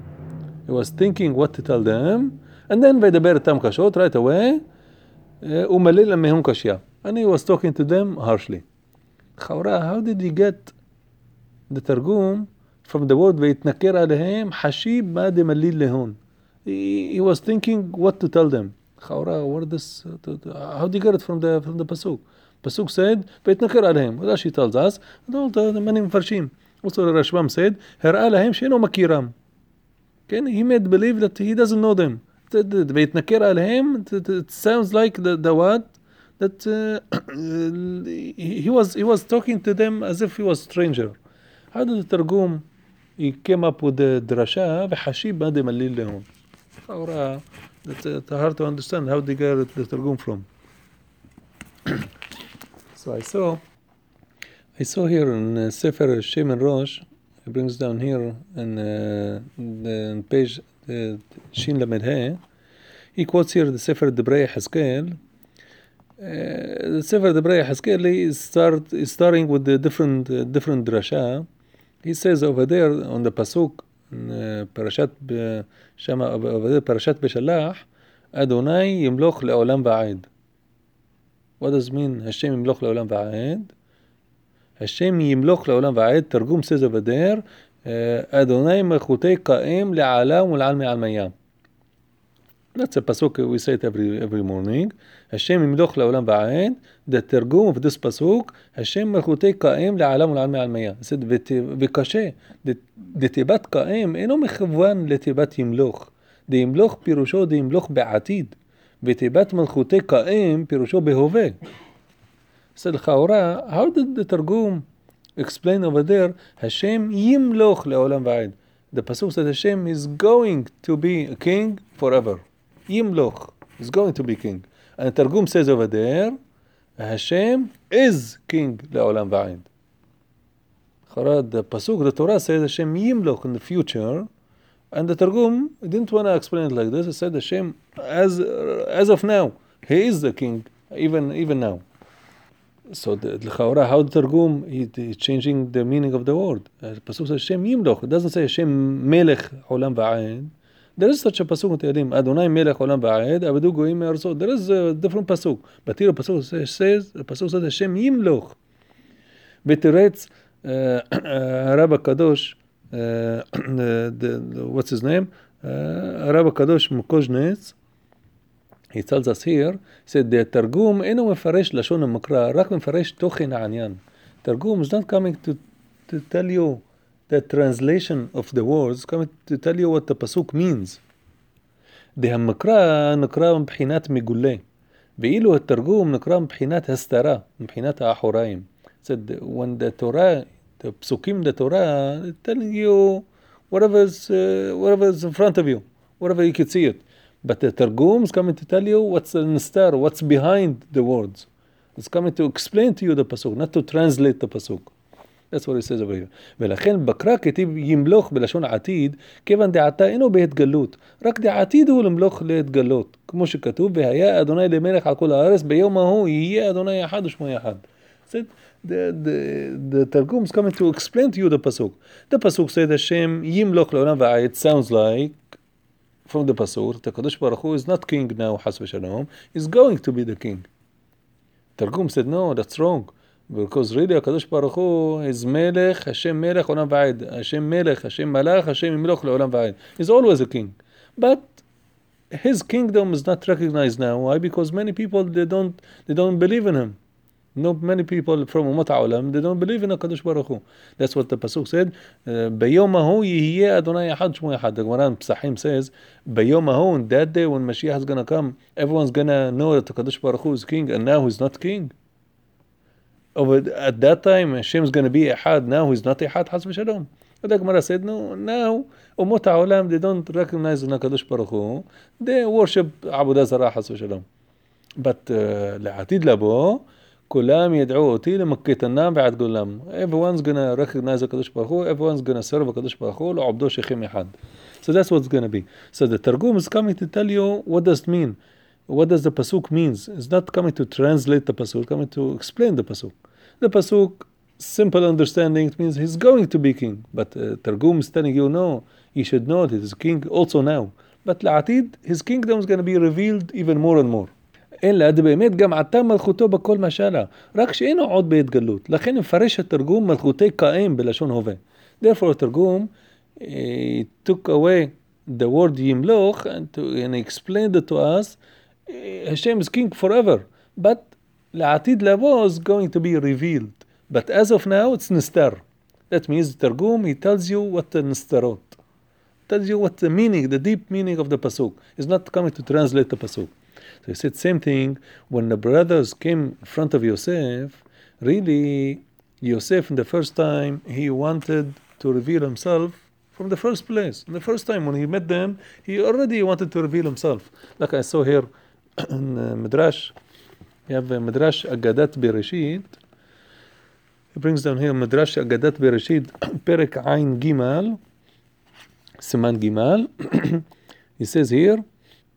And then v'daber etam kashot right away. Umalil mehum kashya. And he was talking to them harshly. Chawra, how did he get the targum from the word v'yitnaker alehem hashib ma demalil lehon? He was thinking what to tell them. Chawra, what is this? How did he get it from the pasuk? Pasuk said, "V'yitnaker alehem." Rashi tells us, and all the many mfarshim. Also, the Rashbam said, "Her'a lahem she'eno makiram." Okay, he made believe that he doesn't know them. V'yitnaker alehem. It sounds like the what? That he was talking to them as if he was stranger. How did the Targum? He came up with the drasha v'hashib ma demalil lehon. It's hard to understand how they got the Targum from. So I saw here in Sefer Shem and Rosh, he brings down here in page Shin Lamed He, he quotes here the Sefer Debrei Hezkel, Sefer Debrei Haskell is starting with the different drasha. He says over there on the pasuk פרשת שם over there פרשת בשלח אדוני ימלוך לעולם ועד. What does it mean? Hashem ימלוך לעולם ועד. Hashem ימלוך לעולם ועד. תרגום says over there אדוני מלכותי קائם לעולם ולעלמי עלמיה. That's a pasuk we say it every morning. Hashem ימלוך לעולם ועד. The תרגום of this pasuk השם מלכותי קائם לעולם ולעלמי עלמיה. וקשה, דתיבת קائם אינו מכוון לתיבת ימלוך. דימלוך פירושו דימלוך בעתיד. ותיבת מלכותי קائם פירושו בהווה. לכאורה, how did the תרגום explain over there השם ימלוך לעולם ועד? The pasuk says Hashem is going to be a king forever. ימלוך is going to be king. And the תרגום says over there Hashem is king לעולם ועד. The pasuk, the Torah says Hashem yimloch in the future, and the Targum didn't want to explain it like this. It said Hashem, as of now, He is the king, even now. So how the Targum is changing the meaning of the word. The pasuk says Hashem yimloch. It doesn't say Hashem melech olam va'ed. There is such a pasuk in Tehillim, Adonai melech olam va'ed, abedu goyim me'arzo. There is a different pasuk, but here the pasuk says Hashem yimloch. B'teretz Rabbi Kadosh, what's his name? Rabbi Kadosh Mukojnetz. He tells us here, he said, the Targum אינו מפרש לשון המקרא, רק מפרש תוכן העניין. Targum is not coming to tell you the translation of the words, coming to tell you what the pasuk means. המקרא נקרא מבחינת מגולה, ואילו התרגום נקרא מבחינת הסתרה, מבחינת האחוריים. Said when the Torah, the psukim, the Torah, telling you whatever is in front of you, whatever you can see it. But the Targum is coming to tell you what's in the star, what's behind the words. It's coming to explain to you the pasuk, not to translate the pasuk. That's what he says over here. ולכן בקרא כתיב ימלוך בלשון עתיד, כיוון דעתה אינו בהתגלות, רק דעתיד הוא למלוך להתגלות, כמו שכתוב, והיה אדוני למלך על כל הארץ, ביום ההוא יהיה אדוני אחד ושמו אחד. The Targum is coming to explain to you the pasuk. The pasuk said Hashem yimloch le'olam va'ed. It sounds like from the pasuk the Kadosh Baruch Hu is not king now, Has v'Shalom, is going to be the king. Targum said no, that's wrong, because really Kadosh Baruch Hu is melech, Hashem melech olam va'ed, Hashem melech, Hashem malach, Hashem yimloch le'olam va'ed. He's always a king, but his kingdom is not recognized now. Why? Because many people they don't believe in him. No, many people from Umat Ha'olam, they don't believe in HaKadosh Baruch Hu. That's what the pasuk said. Bayom hahu yihye Adonai Echad Shmo Echad. The Gemara in Psachim says, Bayom hahu, on that day when Mashiach is going to come, everyone's going to know that HaKadosh Baruch Hu is king, and now he's not king. At that time, Hashem is going to be Echad, now he's not Echad, Has v'Shalom. But the Gemara said, no, now Umat Ha'olam, they don't recognize HaKadosh Baruch Hu. They worship Abudah Zarah, Has v'Shalom. But לעתיד לבוא, كلام يدعو אותי למקטנם ועד גולם. Everyone's gonna recognize HaKadosh Baruch Hu, everyone's gonna serve HaKadosh Baruch Hu, לעבדו שכם אחד. So that's what's gonna be. So the Targum is coming to tell you what does it mean. What does the pasuk means? It's not coming to translate the pasuk, it's coming to explain the pasuk. The pasuk, simple understanding, it means he's going to be king. But Targum is telling you, no, you should know that he's king also now. But לעתיד, his kingdom is going to be revealed even more and more. אלא באמת גם עתה מלכותו בכל משלה, רק שאינו עוד בהתגלות. לכן מפרש התרגום מלכותי קائם בלשון הווה. Therefore התרגום took away the word ימלוך and explained it to us, Hashem is king forever, but לעתיד לבוא is going to be revealed. But as of now it's נסתר. That means the תרגום, he tells you what the נסתרות. Tells you what the meaning, the deep meaning of the pasuk. He's not coming to translate the pasuk. So he said same thing when the brothers came in front of Yosef. Really, Yosef in the first time he wanted to reveal himself from the first place. In the first time when he met them, he already wanted to reveal himself. Like I saw here in Midrash, you have Midrash Agadat Bereshit. He brings down here Midrash Agadat Bereshit, Perek Ain Gimal, Siman Gimal. He says here,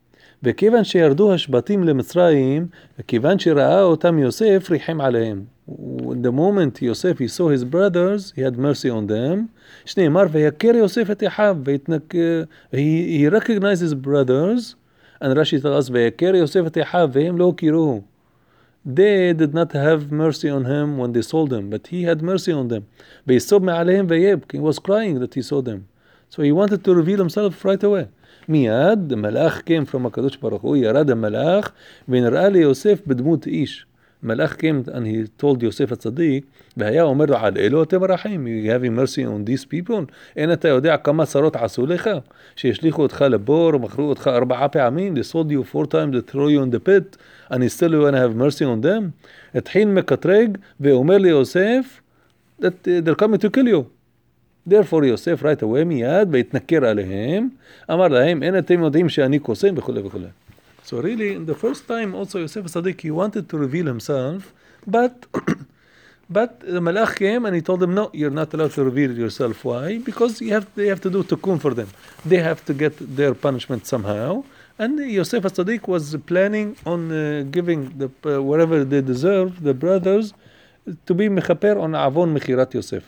וכיוון שירדו השבטים למצרים, כיוון שראה אותם יוסף, ריחם עליהם. The moment Yosef, he saw his brothers, he had mercy on them. שנאמר, ויקר יוסף את אחיו, he recognized his brothers, and Rashi tells us, ויקר יוסף את אחיו, והם לא הכירוהו. They did not have mercy on him when they sold him, but he had mercy on them. ויסוב מעליהם ויבק, he was crying that he saw them. So he wanted to reveal himself right away. מיד, המלאך came from הקדוש ברוך הוא, ירד המלאך, ונראה ליוסף בדמות איש. המלאך came and he told יוסף הצדיק, והיה אומר לו, על אלו אתם רחים, you having mercy on these people? אין אתה יודע כמה צרות עשו לך? שהשליחו אותך לבור, ומכרו אותך 4 פעמים, they sold you 4 times, they throw you in the pit, and still you want to have mercy on them? התחיל מקטרג, ואומר ליוסף, that they're coming to kill you. Therefore יוסף right away מיד, והתנכר עליהם, אמר להם, אין אתם יודעים שאני קוסם, וכו' וכו'. So really, in the first time also Yosef Sadiq, he wanted to reveal himself, but the Malach came and he told him, no, you're not allowed to reveal yourself. Why? Because they have to do tikkun for them. They have to get their punishment somehow. And Yosef Sadiq was planning on giving whatever they deserve, the brothers, to be mechaper on avon mechirat Yosef.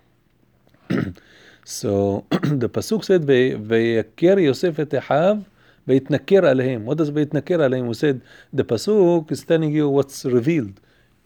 So the pasuk said, "Veyaker Yosef et achav." Veitnaker alehem. What does veitnaker alehem? We said the pasuk is telling you what's revealed.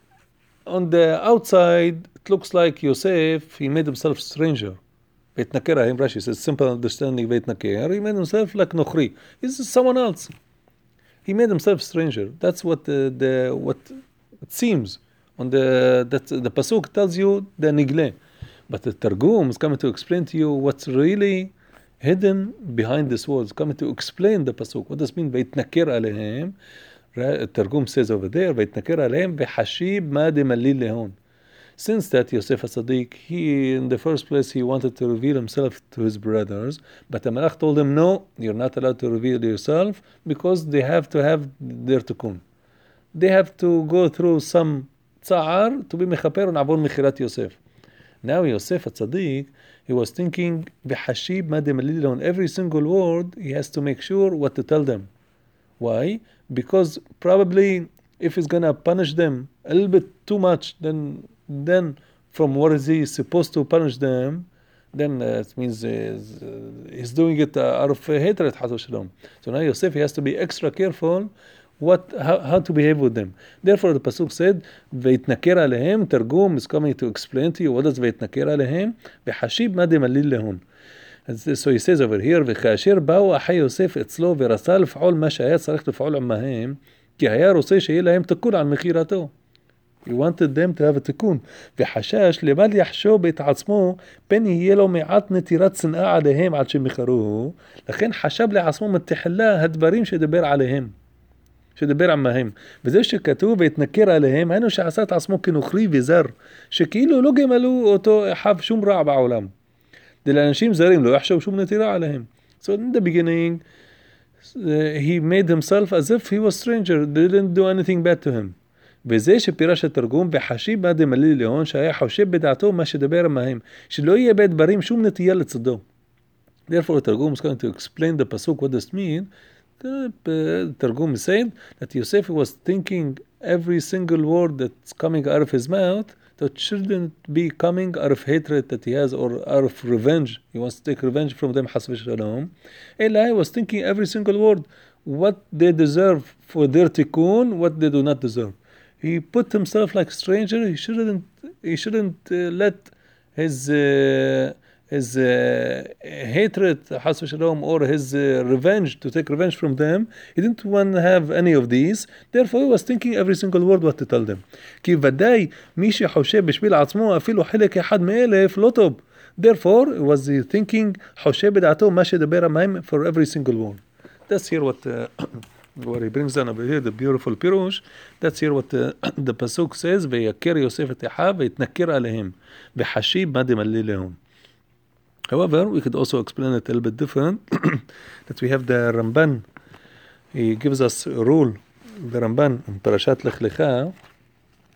On the outside, it looks like Yosef, he made himself stranger. Veitnaker alehem, Rashi says, simple understanding veitnaker. He made himself like Nochri. He's someone else. He made himself stranger. That's what what it seems. On the pasuk tells you the nigle. But the Targum is coming to explain to you what's really hidden behind this words, coming to explain the pasuk. What does it mean? Veitnaker alehem. Targum says over there, Veitnaker alehem v'hashib ma demalil lehon. Since that Yosef HaSadiq, he in the first place he wanted to reveal himself to his brothers, but the Malach told him, no, you're not allowed to reveal yourself because they have to have their tikkun. They have to go through some tsa'ar to be mechaper on avon mechirat Yosef. Now Yosef HaTzadik, he was thinking, V'hashib ma demalil lehon. Every single word, he has to make sure what to tell them. Why? Because probably if he's going to punish them a little bit too much, then from what is he supposed to punish them, then it means he's doing it out of hatred. So now Yosef, he has to be extra careful how to behave with them. Therefore the pasuk said, "Veitnaker alehem." Targum is coming to explain to you what does veitnaker alehem. V'hashib ma demalil lehon. So he says over here, וכאשר באו אחי יוסף אצלו ורצה לפעול מה שהיה צריך לפעול עמהם, כי היה רוצה שיהיה להם תיקון על מכירתו. He wanted them to have a תיקון. וחשש לבל יחשוב את עצמו, פן יהיה לו מעט נטירת שנאה עליהם עד שמכרוהו, לכן חשב לעצמו מתחילה הדברים שדבר עליהם. שדבר עמהם. וזה שכתוב והתנכר עליהם, היינו שעשה את עצמו כנוכרי וזר, שכאילו לא גמלו אותו אחיו שום רע בעולם. לאנשים זרים לא יחשוב שום נטירה עליהם. So in the beginning, he made himself as if he was stranger. They didn't do anything bad to him. וזה שפירש התרגום, וחשיב מה דמליל להון, שהיה חושב בדעתו מה שדבר עמהם, שלא יהיה בדברים שום נטייה לצדו. Therefore, the Targum is going to explain the pasuk, what does it mean? The Targum is saying that Yosef was thinking every single word that's coming out of his mouth, that shouldn't be coming out of hatred that he has or out of revenge. He wants to take revenge from them, Hasbi Shalom. Eli was thinking every single word, what they deserve for their tikkun, what they do not deserve. He put himself like a stranger. He shouldn't let his hatred, Hasbi Shalom, or his revenge, to take revenge from them. He didn't want to have any of these. Therefore, he was thinking every single word what to tell them. כי ודאי מי שחושב בשביל עצמו אפילו חלק אחד מאלף לא טוב. Therefore, was he thinking חושב בדעתו מה שדבר עמהם for every single word. That's here what he brings down over here, the beautiful pirush. That's here what the pasuk says, ויקר יוסף את אחיו ויתנכר עליהם וחשיב מה דמליל להם. However, we could also explain it a little bit different, that we have the Ramban. He gives us a rule. The Ramban in Parashat Lech Lecha,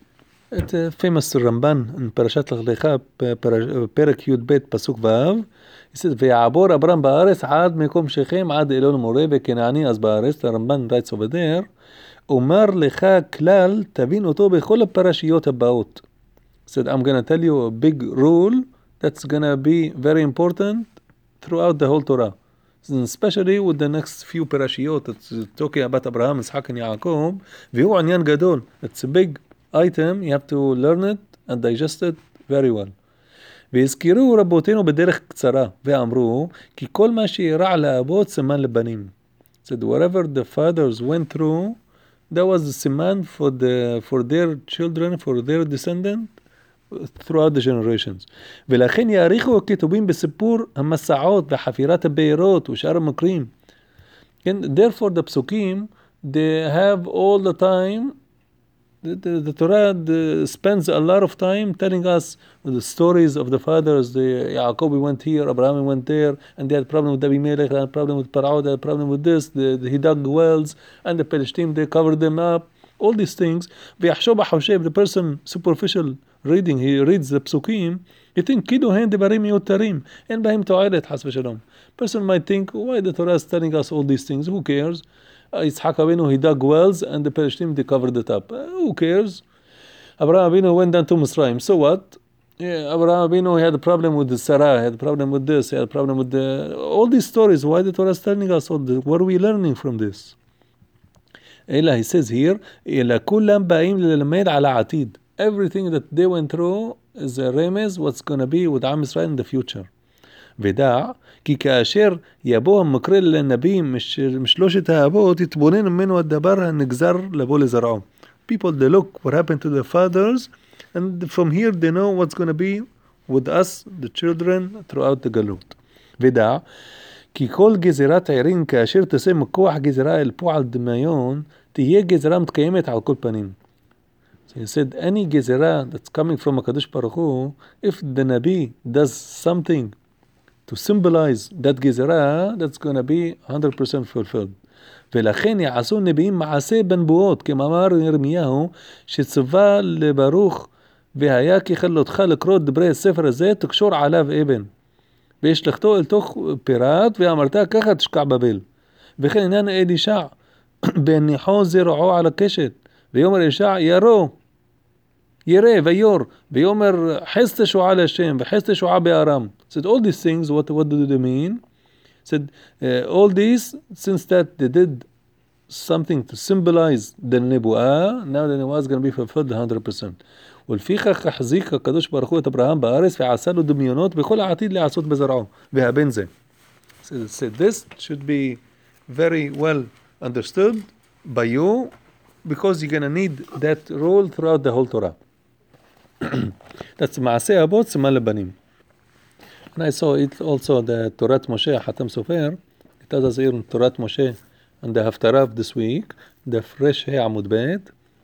famous רמב"ן, פרשת לך לך, פרק י"ב פסוק ו', ויעבור אברהם בארץ עד מקום שכם, עד אלון מורה וכנעני אז בארץ, הרמב"ן writes over there, אומר לך כלל, תבין אותו בכל הפרשיות הבאות. Said, I'm gonna tell you a big rule that's gonna be very important throughout the whole Torah. Especially with the next few parashiyot, it's talking about Abraham, Ishaq and Yaakov, והוא עניין גדול. It's a big item, you have to learn it and digest it very well. והזכירו רבותינו בדרך קצרה, ואמרו, כי כל מה שאירע לאבות סימן לבנים. Said, whatever the fathers went through, that was a siman for their children, for their descendants, throughout the generations. ולכן יאריכו הכתובים בסיפור המסעות וחפירת הבארות ושאר המקרים. Therefore the psukim, they have all the time, the Torah spends a lot of time telling us the stories of the fathers. Yaakov went here, Abraham went there, and they had a problem with Abimelech, they had a problem with Parao, they had a problem with this, he dug wells, and the Palestine, they covered them up. All these things. The person superficial reading, he reads the psukim, he think, kidu hen devarim miutarim, and b'hem to'alet has v'shalom. Person might think, why the Torah is telling us all these things? Who cares? Yitzhak Avinu, he dug wells, and the Palestine, they covered it up. Who cares? Abraham Avinu went down to Mitzrayim. So what? Yeah, Abraham Avinu, he had a problem with the Sarah, he had a problem with this, he had a problem with all these stories. Why the Torah is telling us all this? What are we learning from this? He says here, كلهم بائم للمد على عتيد. Everything that they went through is a remez what's going to be with Am Israel in the future. ודע, כי כאשר יבוא המקרה לנביא משלושת האבות, יתבונן ממנו הדבר הנגזר לבוא לזרעו. People, they look what happened to the fathers, and from here they know what's going to be with us, the children, throughout the גלות. ודע, כי כל גזירת עירין כאשר תעשה מכוח גזירה אל פועל דמיון, תהיה גזירה מתקיימת על כל פנים. So he said, any גזירה that's coming from הקדוש ברוך הוא, if the Nabi does something to symbolize that גזירה, that's going to be 100% fulfilled. ולכן יעשו נביאים מעשה בנבואות, כמאמר ירמיהו, שצווה לברוך, והיה ככלותך לקרוא דברי הספר הזה, תקשור עליו אבן. וישלחתו אל תוך פירת, ואמרת ככה תשקע בבל. וכן עניין אלישע, בהניחו זרעו על הקשת, ויאמר אלישע ירא ויור, ויאמר חס תשועה להשם, וחס תשועה בארם. Said all these things, what do they mean? Said all these, since that they did something to symbolize the נבואה, now the נבואה is going to be fulfilled 100%. ולפיכך החזיק הקדוש ברוך הוא את אברהם בארץ ועשה לו דמיונות בכל העתיד לעשות בזרעו והבן זה. So this should be very well understood by you because you're going to need that role throughout the whole Torah. That's מעשה אבות סימן לבנים. And I saw it also the תורת משה, חתם סופר, it has us here in תורת משה and the Haftarah this week, the fresh עמוד ב'.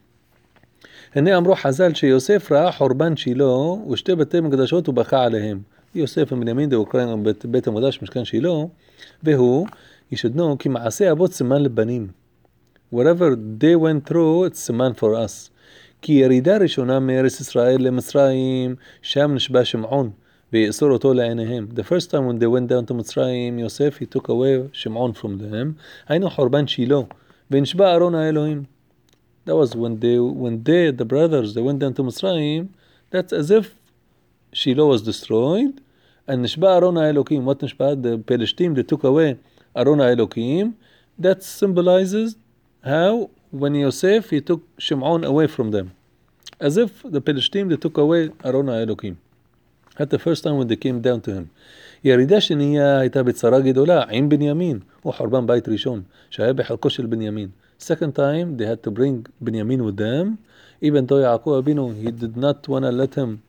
הנה אמרו חז"ל שיוסף ראה חורבן שילה ושתי בתי מקדשות ובכה עליהם. יוסף ובנימין דאוקראין בית המקדש משכן שילה, והוא ישדנו כי מעשה אבות סימן לבנים. Whatever they went through, it's סימן for us. כי ירידה ראשונה מארץ ישראל למצרים, שם נשבע שמעון ויאסור אותו לעיניהם. The first time when they went down to מצרים, יוסף, he took away שמעון from them. היינו חורבן שילה, ונשבע ארון האלוהים. That was when the brothers, they went down to Mitzrayim, that's as if Shiloh was destroyed, and Nishba Aron HaElokim, what Nishba? The Palestine, they took away Aron HaElokim, that symbolizes how, when Yosef, he took Shimon away from them. As if the Palestine, they took away Aron HaElokim. At the first time when they came down to him. ירידה שנייה הייתה בצרה גדולה, עם בנימין, הוא חורבן בית ראשון, שהיה בחלקו של בנימין. Second time, they had to bring Benjamin with them, even though Yaakov Abinu, he did not want to let him,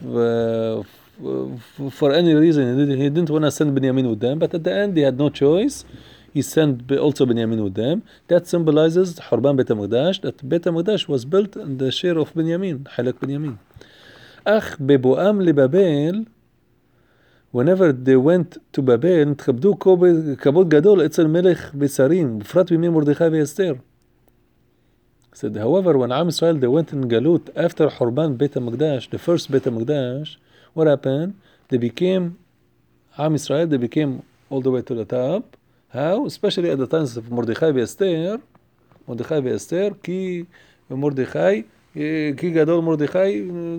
for any reason, he didn't want to send Benjamin with them, but at the end, they had no choice. He sent also Benjamin with them. That symbolizes Hurban Beit HaMikdash, that Beit HaMikdash was built in the share of Benjamin, Halak Benjamin. אך בבואם לבבל, whenever they went to Babel, נתכבדו כבוד גדול אצל מלך בשרים, בפרט בימי מרדכי ואסתר. said, however, when Am Israel, they went in Galut after Hurban Beit HaMikdash, the first Beit HaMikdash, what happened? They became, Am Israel, they became all the way to the top. How? Especially at the times of Mordechai Esther. Mordechai Esther, ki Mordechai, ki Gadol Mordechai,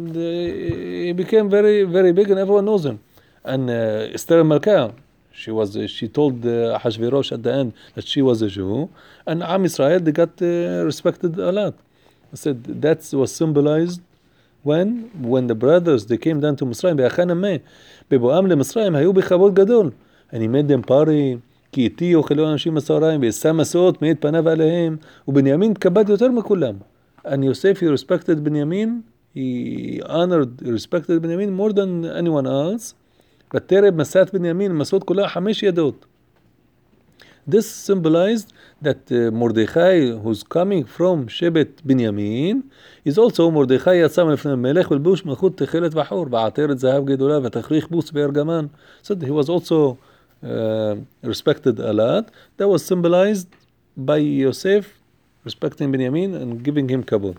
he became very, very big and everyone knows him. And Esther Malka, she told Ahashverosh at the end that she was a Jew, and Am Israel, they got respected a lot. I said that was symbolized when the brothers, they came down to Mitzrayim, בהכנה בבואם למצרים היו בכבוד גדול, and he made them party, כי איתי אוכלו אנשים מצרים, וישא מסעות מאית פניו עליהם, ובנימין כבד יותר מכולם. And Yosef, he respected Benjamin, he respected Benjamin more than anyone else. ותרב מסעת בנימין, מסעות כולה 5 ידות. This symbolized that Mordechai, who's coming from Shevet Binyamin, is also Mordechai יצא מלפני המלך ולבוש מלכות תכלת וחור, בעטרת זהב גדולה ותכריך בוס בארגמן. So he was also respected a lot. That was symbolized by Yosef respecting Binyamin and giving him כבוד.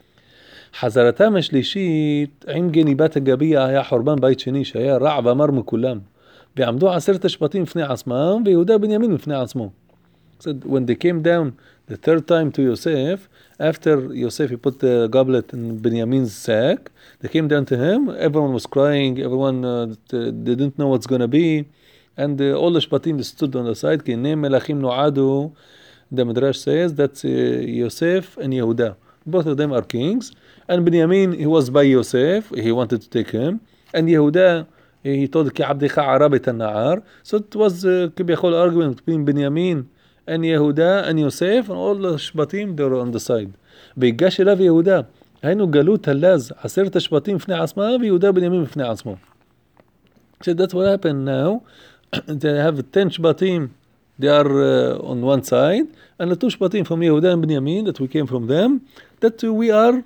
חזרתם השלישית עם גניבת הגביע היה חורבן בית שני שהיה רע ואמר מכולם. ועמדו 10 השבטים לפני עצמם ויהודה בנימין לפני עצמו. So when they came down the third time to Yosef, after Yosef he put the goblet in Benjamin's sack, they came down to him, everyone was crying, everyone they didn't know what's going to be, and all the shpatim stood on the side, כי הנה מלכים נועדו, the Midrash says that's Yosef and Yehuda. Both of them are kings, and Benjamin, he was by Yosef, he wanted to take him, and Yehuda, he told כי עבדך ערב את הנער. So it was כביכול argument between Benjamin and Yehuda and Yosef, and all the shbatim, they were on the side. ויגש אליו יהודה, היינו גלות הלז, 10 השבטים לפני עצמם, ויהודה בנימין לפני עצמו. So that's what happened now. They have 10 shbatim, they are on one side, and the 2 shbatim from Yehuda and Benjamin, that we came from them, that we are,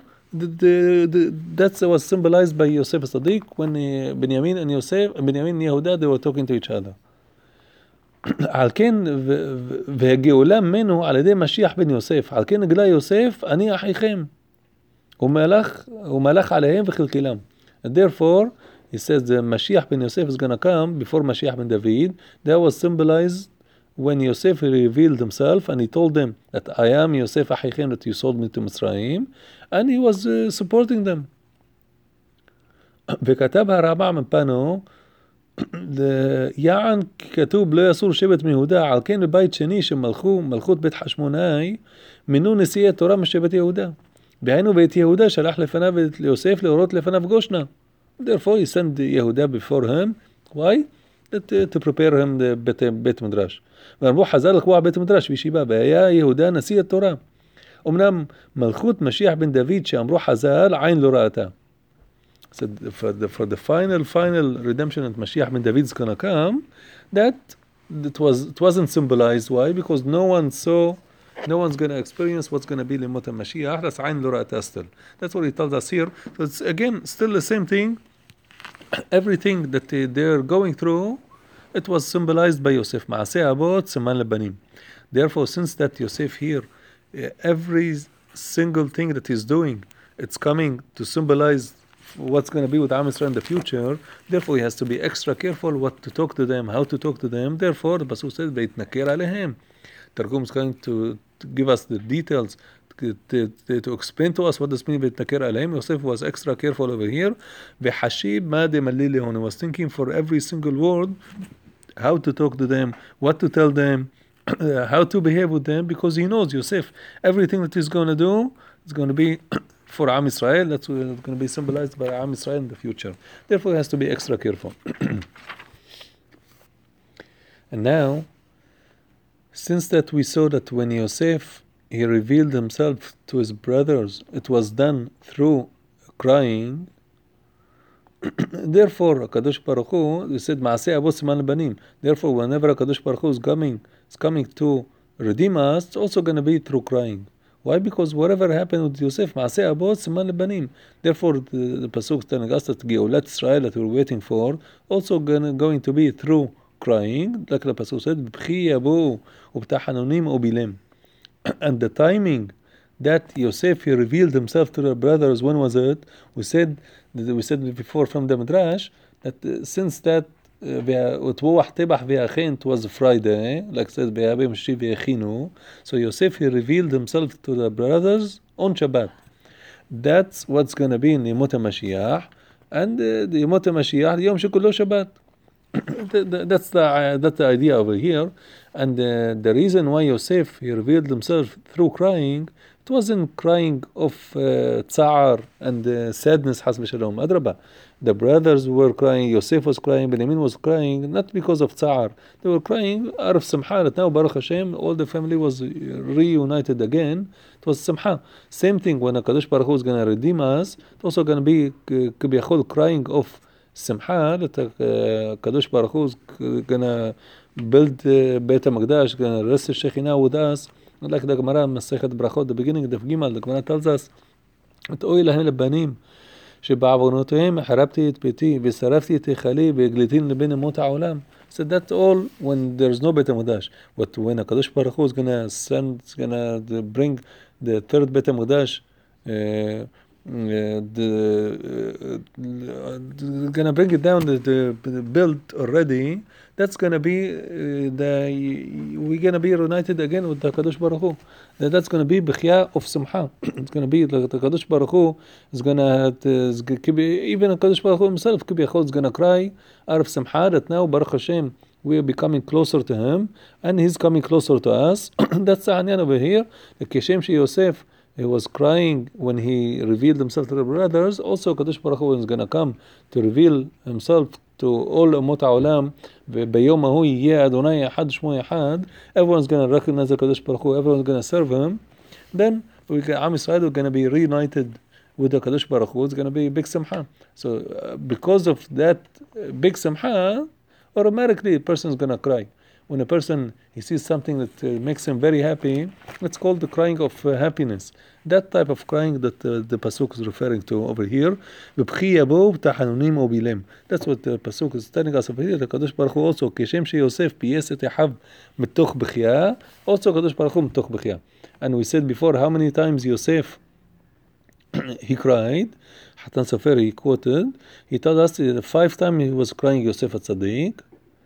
that was symbolized by Yosef Sadiq when Benjamin and Yehuda, they were talking to each other. על כן והגאולה ממנו על ידי משיח בן יוסף, על כן נגלה יוסף אני אחיכם, ומלך עליהם וכלכלם. And therefore he says the Mashiach ben Yosef is going to come before Mashiach ben David. That was symbolized when Yosef revealed himself and he told them that I am Yosef אחיכם, that you sold me to Mitzrayim, and he was supporting them. וכתב הרמב"ם מפנו, יען כתוב לא יסור שבט מיהודה, על כן בבית שני שמלכו מלכות בית חשמונאי מינו נשיאי תורה משבט יהודה, והיינו ואת יהודה שלח לפניו את יוסף להורות לפניו גושנה. Therefore he sent Yehuda before him. Why? To prepare him the בית מדרש. ואמרו חז"ל לקבוע בית מדרש בישיבה, והיה יהודה נשיא התורה. אמנם מלכות משיח בן דוד שאמרו חז"ל עין לא ראתה. So for the final redemption that Mashiach ben David is gonna come, it wasn't symbolized. Why? Because no one's gonna experience what's gonna be Limot Mashiach. That's Ain Lura'at still. That's what he tells us here. So it's again still the same thing. Everything that they're going through, it was symbolized by Yosef. Ma'aseh Abot Siman Lebanim. Therefore, since that Yosef here, every single thing that he's doing, it's coming to symbolize what's going to be with Am Yisrael in the future. Therefore he has to be extra careful what to talk to them, how to talk to them. Therefore the Pasuk says Veitnaker alehem. Targum is going to give us the details, to explain to us what this means Veitnaker alehem. Yosef was extra careful over here. V'hashib ma demalli lehon. He was thinking for every single word how to talk to them, what to tell them, how to behave with them, because he knows Yosef, everything that he's going to do is going to be for Am Yisrael. That's going to be symbolized by Am Yisrael in the future. Therefore, he has to be extra careful. And now, since that we saw that when Yosef, he revealed himself to his brothers, it was done through crying. Therefore, HaKadosh Baruch Hu, we said, Ma'aseh Abot Siman Lebanim. Therefore, whenever HaKadosh Baruch Hu is coming to redeem us, it's also going to be through crying. Why? Because whatever happened with Yosef, Ma'aseh Abot Siman Lebanim. Therefore, the Pasuk telling us that Geulat Israel that we're waiting for, also going to be through crying, like the Pasuk said, B'chi Yabu Ubta Hanunim Ubilem. And the timing that Yosef, he revealed himself to the brothers. When was it? We said before from the Midrash that since that وتبوح تبح v'yachin, it was Friday, like said v'yabim shi v'yachinu. So Yosef, he revealed himself to the brothers on Shabbat. That's what's going to be in Yemot HaMashiach, and the Yemot HaMashiach Yom shekullo Shabbat. That's the idea over here. And the reason why Yosef, he revealed himself through crying, it wasn't crying of tsa'ar and sadness, has b'shalom. Adrabah. The brothers were crying, Yosef was crying, Benjamin was crying, not because of tsa'ar. They were crying out of simcha. Now, Baruch Hashem, all the family was reunited again. It was simcha. Same thing when HaKadosh Baruch Hu is going to redeem us, it's also going to be kibiyachol crying of simcha, that Kadosh Baruch Hu is gonna build Beit HaMikdash, gonna rest the Shekhinah with us. Like the Gemara Masechet Brachot, the beginning of the Gimel, the Gemara tells us, "T'oi lahem לבנים שבעוונותיהם חרבתי את ביתי ושרפתי את היכלי והגליתים לבין אומות העולם." So that's all when there's no Beit HaMikdash. But when HaKadosh Baruch Hu is gonna bring the third Beit HaMikdash, gonna bring it down, the build already, that's gonna be we're gonna be reunited again with the Kadosh Baruch Hu. That's gonna be b'chya of simcha. It's gonna be like the Kadosh Baruch Hu is gonna even the Kadosh Baruch Hu himself is gonna cry out of simcha that now Baruch Hashem we are becoming closer to him and he's coming closer to us. That's the Anyan over here. The Keshem Shi Yosef, he was crying when he revealed himself to the brothers. Also, Kadosh Baruch Hu is going to come to reveal himself to all Umot HaOlam. B'yom hahu yeh Adonai Echad Shmo Echad. Everyone's going to recognize the Kadosh Baruch Hu. Everyone's going to serve him. Then, Am Yisrael is going to be reunited with the Kadosh Baruch Hu. It's going to be big simcha. So, because of that big simcha, automatically a person is going to cry. When a person, he sees something that makes him very happy, it's called the crying of happiness. That type of crying that the Pasuk is referring to over here. That's what the Pasuk is telling us over here. The Kadosh Baruch Hu also, Keshem She Yosef piyes et Echav mitoch b'chya, also Kadosh Baruch Hu mitoch b'chya. And we said before how many times Yosef he cried. Hatan Sofer, he quoted, he told us 5 times he was crying Yosef HaTzadik,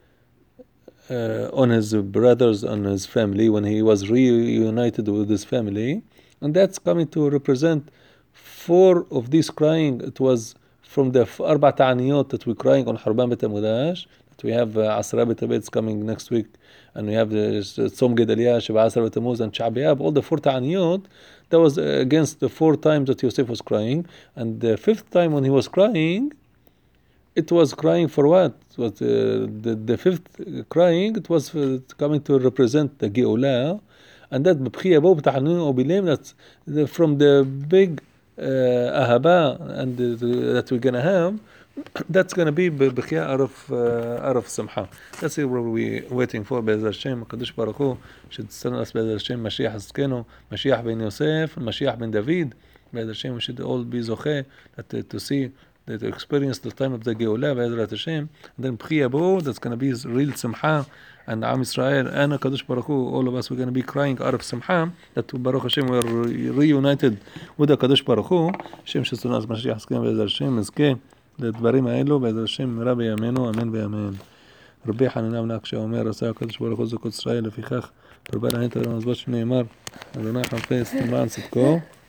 on his brothers, on his family, when he was reunited with his family. And that's coming to represent 4 of these crying. It was from the 4 ta'aniyot that we're crying on Harban Bet HaMikdash, that we have Asra Bet HaBetz coming next week, and we have the Tzom Gedalia, Sheva Asra Bet Tammuz, and Sha'biyab, all the 4 ta'aniyot. That was against the 4 times that Yosef was crying. And the 5th time when he was crying, it was crying for what? It was the 5th crying, it was coming to represent the Geulah, and that that's from the big ahaba and that we're gonna have. That's gonna be b'chya out of simcha. That's what we're waiting for. Be'ez Hashem, Kadosh Baruch Hu should send us Be'ez Hashem Mashiach Haskenu, Mashiach ben Yosef, Mashiach ben David. Be'ez Hashem, we should all be zocheh to see, to experience the time of the Geulah, Be'ezrat Hashem. And then B'chia Bo, that's going to be real Simcha, and Am Yisrael and HaKadosh Baruch Hu, all of us, we're going to be crying out of Simcha, that Baruch Hashem, we're reunited with HaKadosh Baruch Hu. Hashem Shetzunaz Mashiach Haskem, Be'ezrat Hashem, נזכה לדברים האלו, בעזרת השם מהרה בימינו, אמן ואמן. רבי חנניה בן עקשיא אומר, עשה הקדוש ברוך הוא זכות ישראל, לפיכך הרבה להן את המזבח שנאמר, אדוני חפש למען צדקו